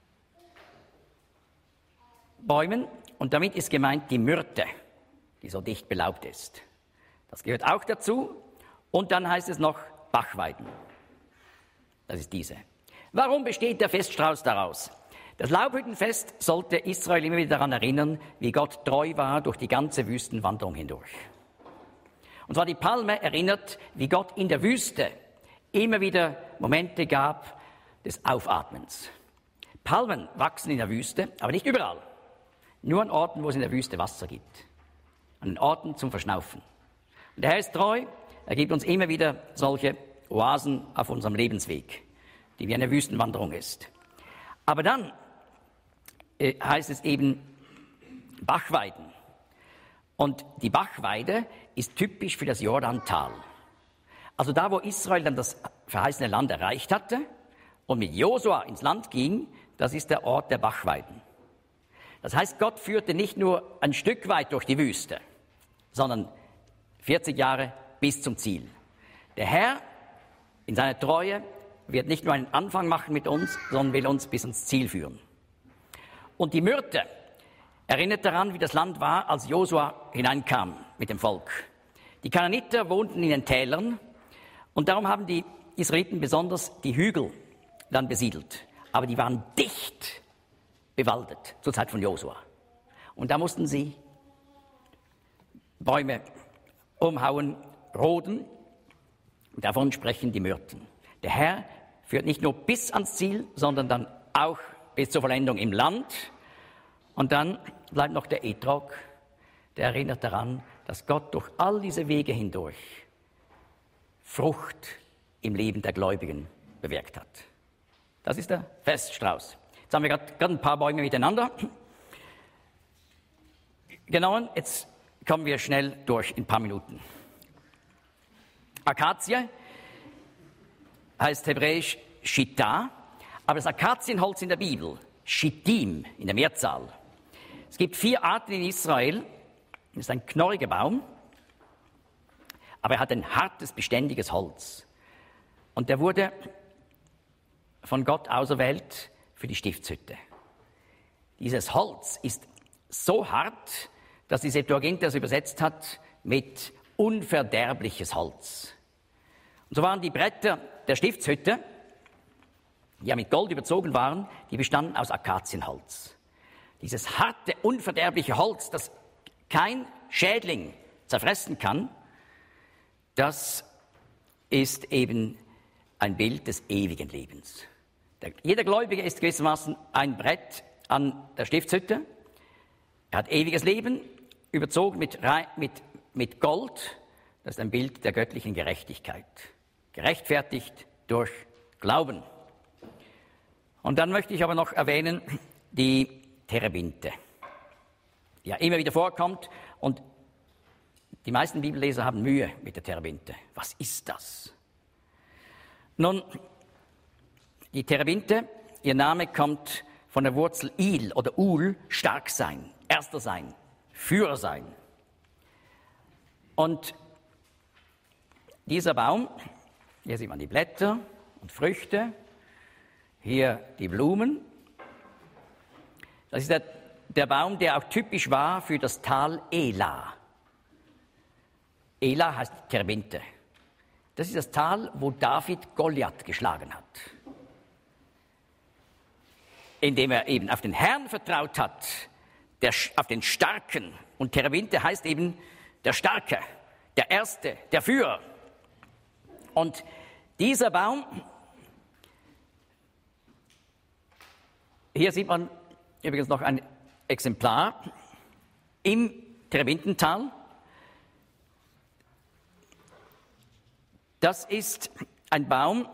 Bäumen. Und damit ist gemeint die Myrte, die so dicht belaubt ist. Das gehört auch dazu. Und dann heißt es noch Bachweiden. Das ist diese. Warum besteht der Feststrauß daraus? Das Laubhüttenfest sollte Israel immer wieder daran erinnern, wie Gott treu war durch die ganze Wüstenwanderung hindurch. Und zwar die Palme erinnert, wie Gott in der Wüste immer wieder Momente gab des Aufatmens. Palmen wachsen in der Wüste, aber nicht überall. Nur an Orten, wo es in der Wüste Wasser gibt. An den Orten zum Verschnaufen. Und der Herr ist treu, er gibt uns immer wieder solche Oasen auf unserem Lebensweg, die wie eine Wüstenwanderung ist. Aber dann äh, heißt es eben Bachweiden. Und die Bachweide ist typisch für das Jordantal. Also da, wo Israel dann das verheißene Land erreicht hatte und mit Josua ins Land ging, das ist der Ort der Bachweiden. Das heißt, Gott führte nicht nur ein Stück weit durch die Wüste, sondern vierzig Jahre bis zum Ziel. Der Herr in seiner Treue wird nicht nur einen Anfang machen mit uns, sondern will uns bis ans Ziel führen. Und die Myrte erinnert daran, wie das Land war, als Josua hineinkam mit dem Volk. Die Kanaaniter wohnten in den Tälern und darum haben die Israeliten besonders die Hügel dann besiedelt. Aber die waren dicht bewaldet zur Zeit von Josua. Und da mussten sie Bäume umhauen, roden. Und davon sprechen die Myrten. Der Herr führt nicht nur bis ans Ziel, sondern dann auch bis zur Vollendung im Land. Und dann bleibt noch der Etrog, der erinnert daran, dass Gott durch all diese Wege hindurch Frucht im Leben der Gläubigen bewirkt hat. Das ist der Feststrauß. Jetzt haben wir gerade ein paar Bäume miteinander genommen. Jetzt kommen wir schnell durch in ein paar Minuten. Akazie heißt hebräisch Shittah, aber das Akazienholz in der Bibel, Shittim in der Mehrzahl. Es gibt vier Arten in Israel. Das ist ein knorriger Baum, aber er hat ein hartes, beständiges Holz. Und der wurde von Gott auserwählt für die Stiftshütte. Dieses Holz ist so hart, dass die Septuaginta das übersetzt hat mit unverderbliches Holz. Und so waren die Bretter der Stiftshütte, die ja mit Gold überzogen waren, die bestanden aus Akazienholz. Dieses harte, unverderbliche Holz, das kein Schädling zerfressen kann, das ist eben ein Bild des ewigen Lebens. Der, jeder Gläubige ist gewissermaßen ein Brett an der Stiftshütte. Er hat ewiges Leben, überzogen mit, mit, mit Gold. Das ist ein Bild der göttlichen Gerechtigkeit. Gerechtfertigt durch Glauben. Und dann möchte ich aber noch erwähnen die Terebinte, die ja immer wieder vorkommt. Und die meisten Bibelleser haben Mühe mit der Terebinte. Was ist das? Nun, die Terebinte, ihr Name kommt von der Wurzel il oder ul, stark sein, erster sein, Führer sein. Und dieser Baum, hier sieht man die Blätter und Früchte, hier die Blumen. Das ist der, der Baum, der auch typisch war für das Tal Ela. Ela heißt Terebinte. Das ist das Tal, wo David Goliath geschlagen hat. Indem er eben auf den Herrn vertraut hat, der, auf den Starken. Und Terebinte heißt eben der Starke, der Erste, der Führer. Und dieser Baum, hier sieht man übrigens noch ein Exemplar im Terebintental. Das ist ein Baum,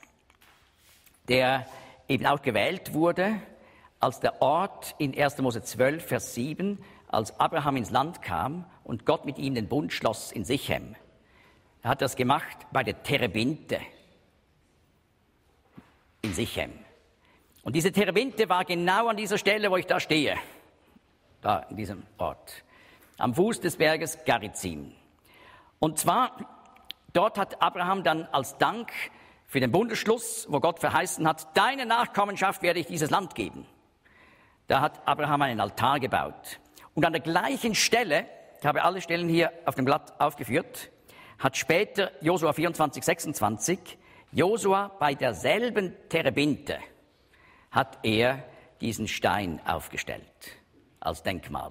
der eben auch gewählt wurde als der Ort in erster Mose zwölf, Vers sieben, als Abraham ins Land kam und Gott mit ihm den Bund schloss in Sichem. Er hat das gemacht bei der Terebinte in Sichem. Und diese Terebinte war genau an dieser Stelle, wo ich da stehe, da in diesem Ort, am Fuß des Berges Garizim. Und zwar, dort hat Abraham dann als Dank für den Bundesschluss, wo Gott verheißen hat, deine Nachkommenschaft werde ich dieses Land geben. Da hat Abraham einen Altar gebaut. Und an der gleichen Stelle, ich habe alle Stellen hier auf dem Blatt aufgeführt, hat später Josua vierundzwanzig, sechsundzwanzig, Josua bei derselben Terebinte, hat er diesen Stein aufgestellt als Denkmal.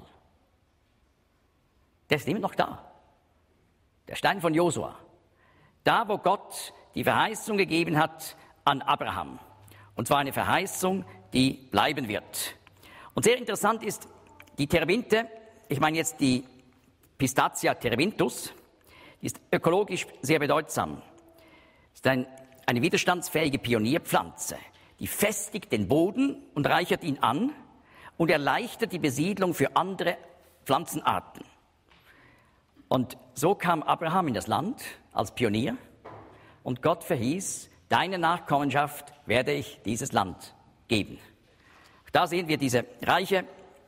Der ist immer noch da. Der Stein von Josua. Da, wo Gott die Verheißung gegeben hat an Abraham. Und zwar eine Verheißung, die bleiben wird. Und sehr interessant ist die Terebinte, ich meine jetzt die Pistacia terebinthus, die ist ökologisch sehr bedeutsam. Es ist ein, eine widerstandsfähige Pionierpflanze, die festigt den Boden und reichert ihn an und erleichtert die Besiedlung für andere Pflanzenarten. Und so kam Abraham in das Land als Pionier und Gott verhieß, deine Nachkommenschaft werde ich dieses Land geben. Da sehen wir diese reiche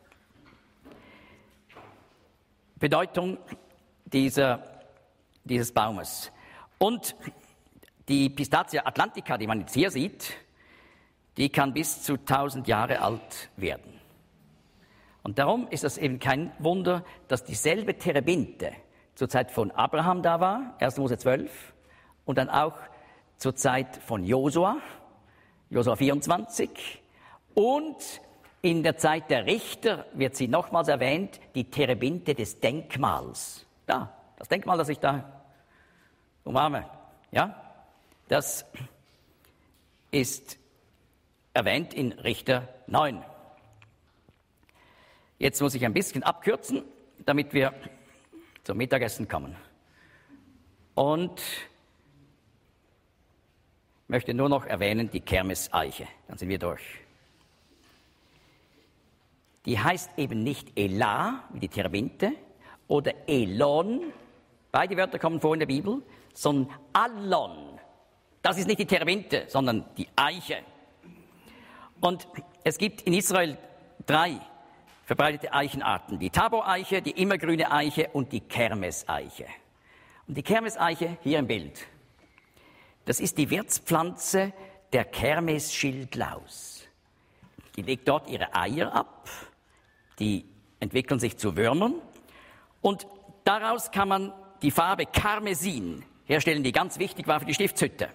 Bedeutung dieser, dieses Baumes. Und die Pistacia atlantica, die man jetzt hier sieht, die kann bis zu tausend Jahre alt werden. Und darum ist es eben kein Wunder, dass dieselbe Terebinte zur Zeit von Abraham da war, erster Mose zwölf, und dann auch zur Zeit von Josua, Josua vierundzwanzig, und in der Zeit der Richter wird sie nochmals erwähnt, die Terebinte des Denkmals. Da, das Denkmal, das ich da umarme, ja, das ist erwähnt in Richter neun. Jetzt muss ich ein bisschen abkürzen, damit wir zum Mittagessen kommen. Und möchte nur noch erwähnen die Kermes-Eiche, dann sind wir durch. Die heißt eben nicht Elah, wie die Terebinte, oder Elon, beide Wörter kommen vor in der Bibel, sondern Allon. Das ist nicht die Terebinte, sondern die Eiche. Und es gibt in Israel drei verbreitete Eichenarten. Die Tabor-Eiche, die immergrüne Eiche und die Kermes-Eiche. Und die Kermes-Eiche hier im Bild, das ist die Wirtspflanze der Kermes-Schildlaus. Die legt dort ihre Eier ab, die entwickeln sich zu Würmern und daraus kann man die Farbe Karmesin herstellen, die ganz wichtig war für die Stiftshütte.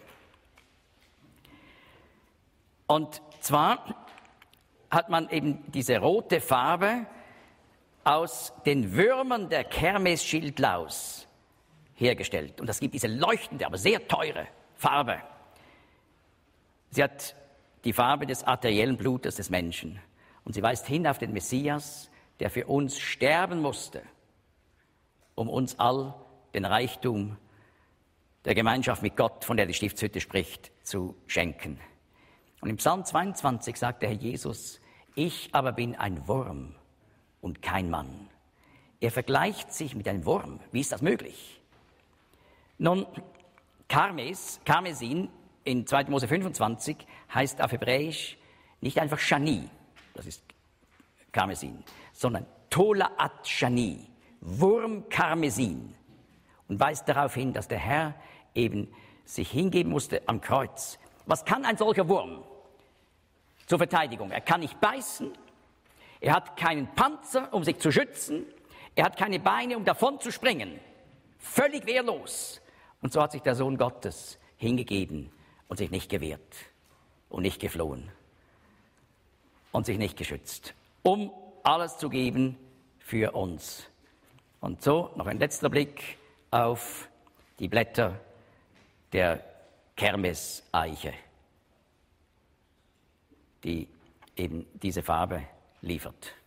Und zwar hat man eben diese rote Farbe aus den Würmern der Kermes-Schildlaus hergestellt. Und das gibt diese leuchtende, aber sehr teure Farbe. Sie hat die Farbe des arteriellen Blutes des Menschen. Und sie weist hin auf den Messias, der für uns sterben musste, um uns all den Reichtum der Gemeinschaft mit Gott, von der die Stiftshütte spricht, zu schenken. Und im Psalm zweiundzwanzig sagt der Herr Jesus, ich aber bin ein Wurm und kein Mann. Er vergleicht sich mit einem Wurm. Wie ist das möglich? Nun, Karmes, Karmesin in zweiter Mose fünfundzwanzig heißt auf Hebräisch nicht einfach Shani, das ist Karmesin, sondern Tolaat Shani, Wurmkarmesin, und weist darauf hin, dass der Herr eben sich hingeben musste am Kreuz. Was kann ein solcher Wurm zur Verteidigung? Er kann nicht beißen, er hat keinen Panzer, um sich zu schützen, er hat keine Beine, um davon zu springen. Völlig wehrlos. Und so hat sich der Sohn Gottes hingegeben und sich nicht gewehrt und nicht geflohen und sich nicht geschützt, um alles zu geben für uns. Und so noch ein letzter Blick auf die Blätter der Kermes-Eiche, die eben diese Farbe liefert.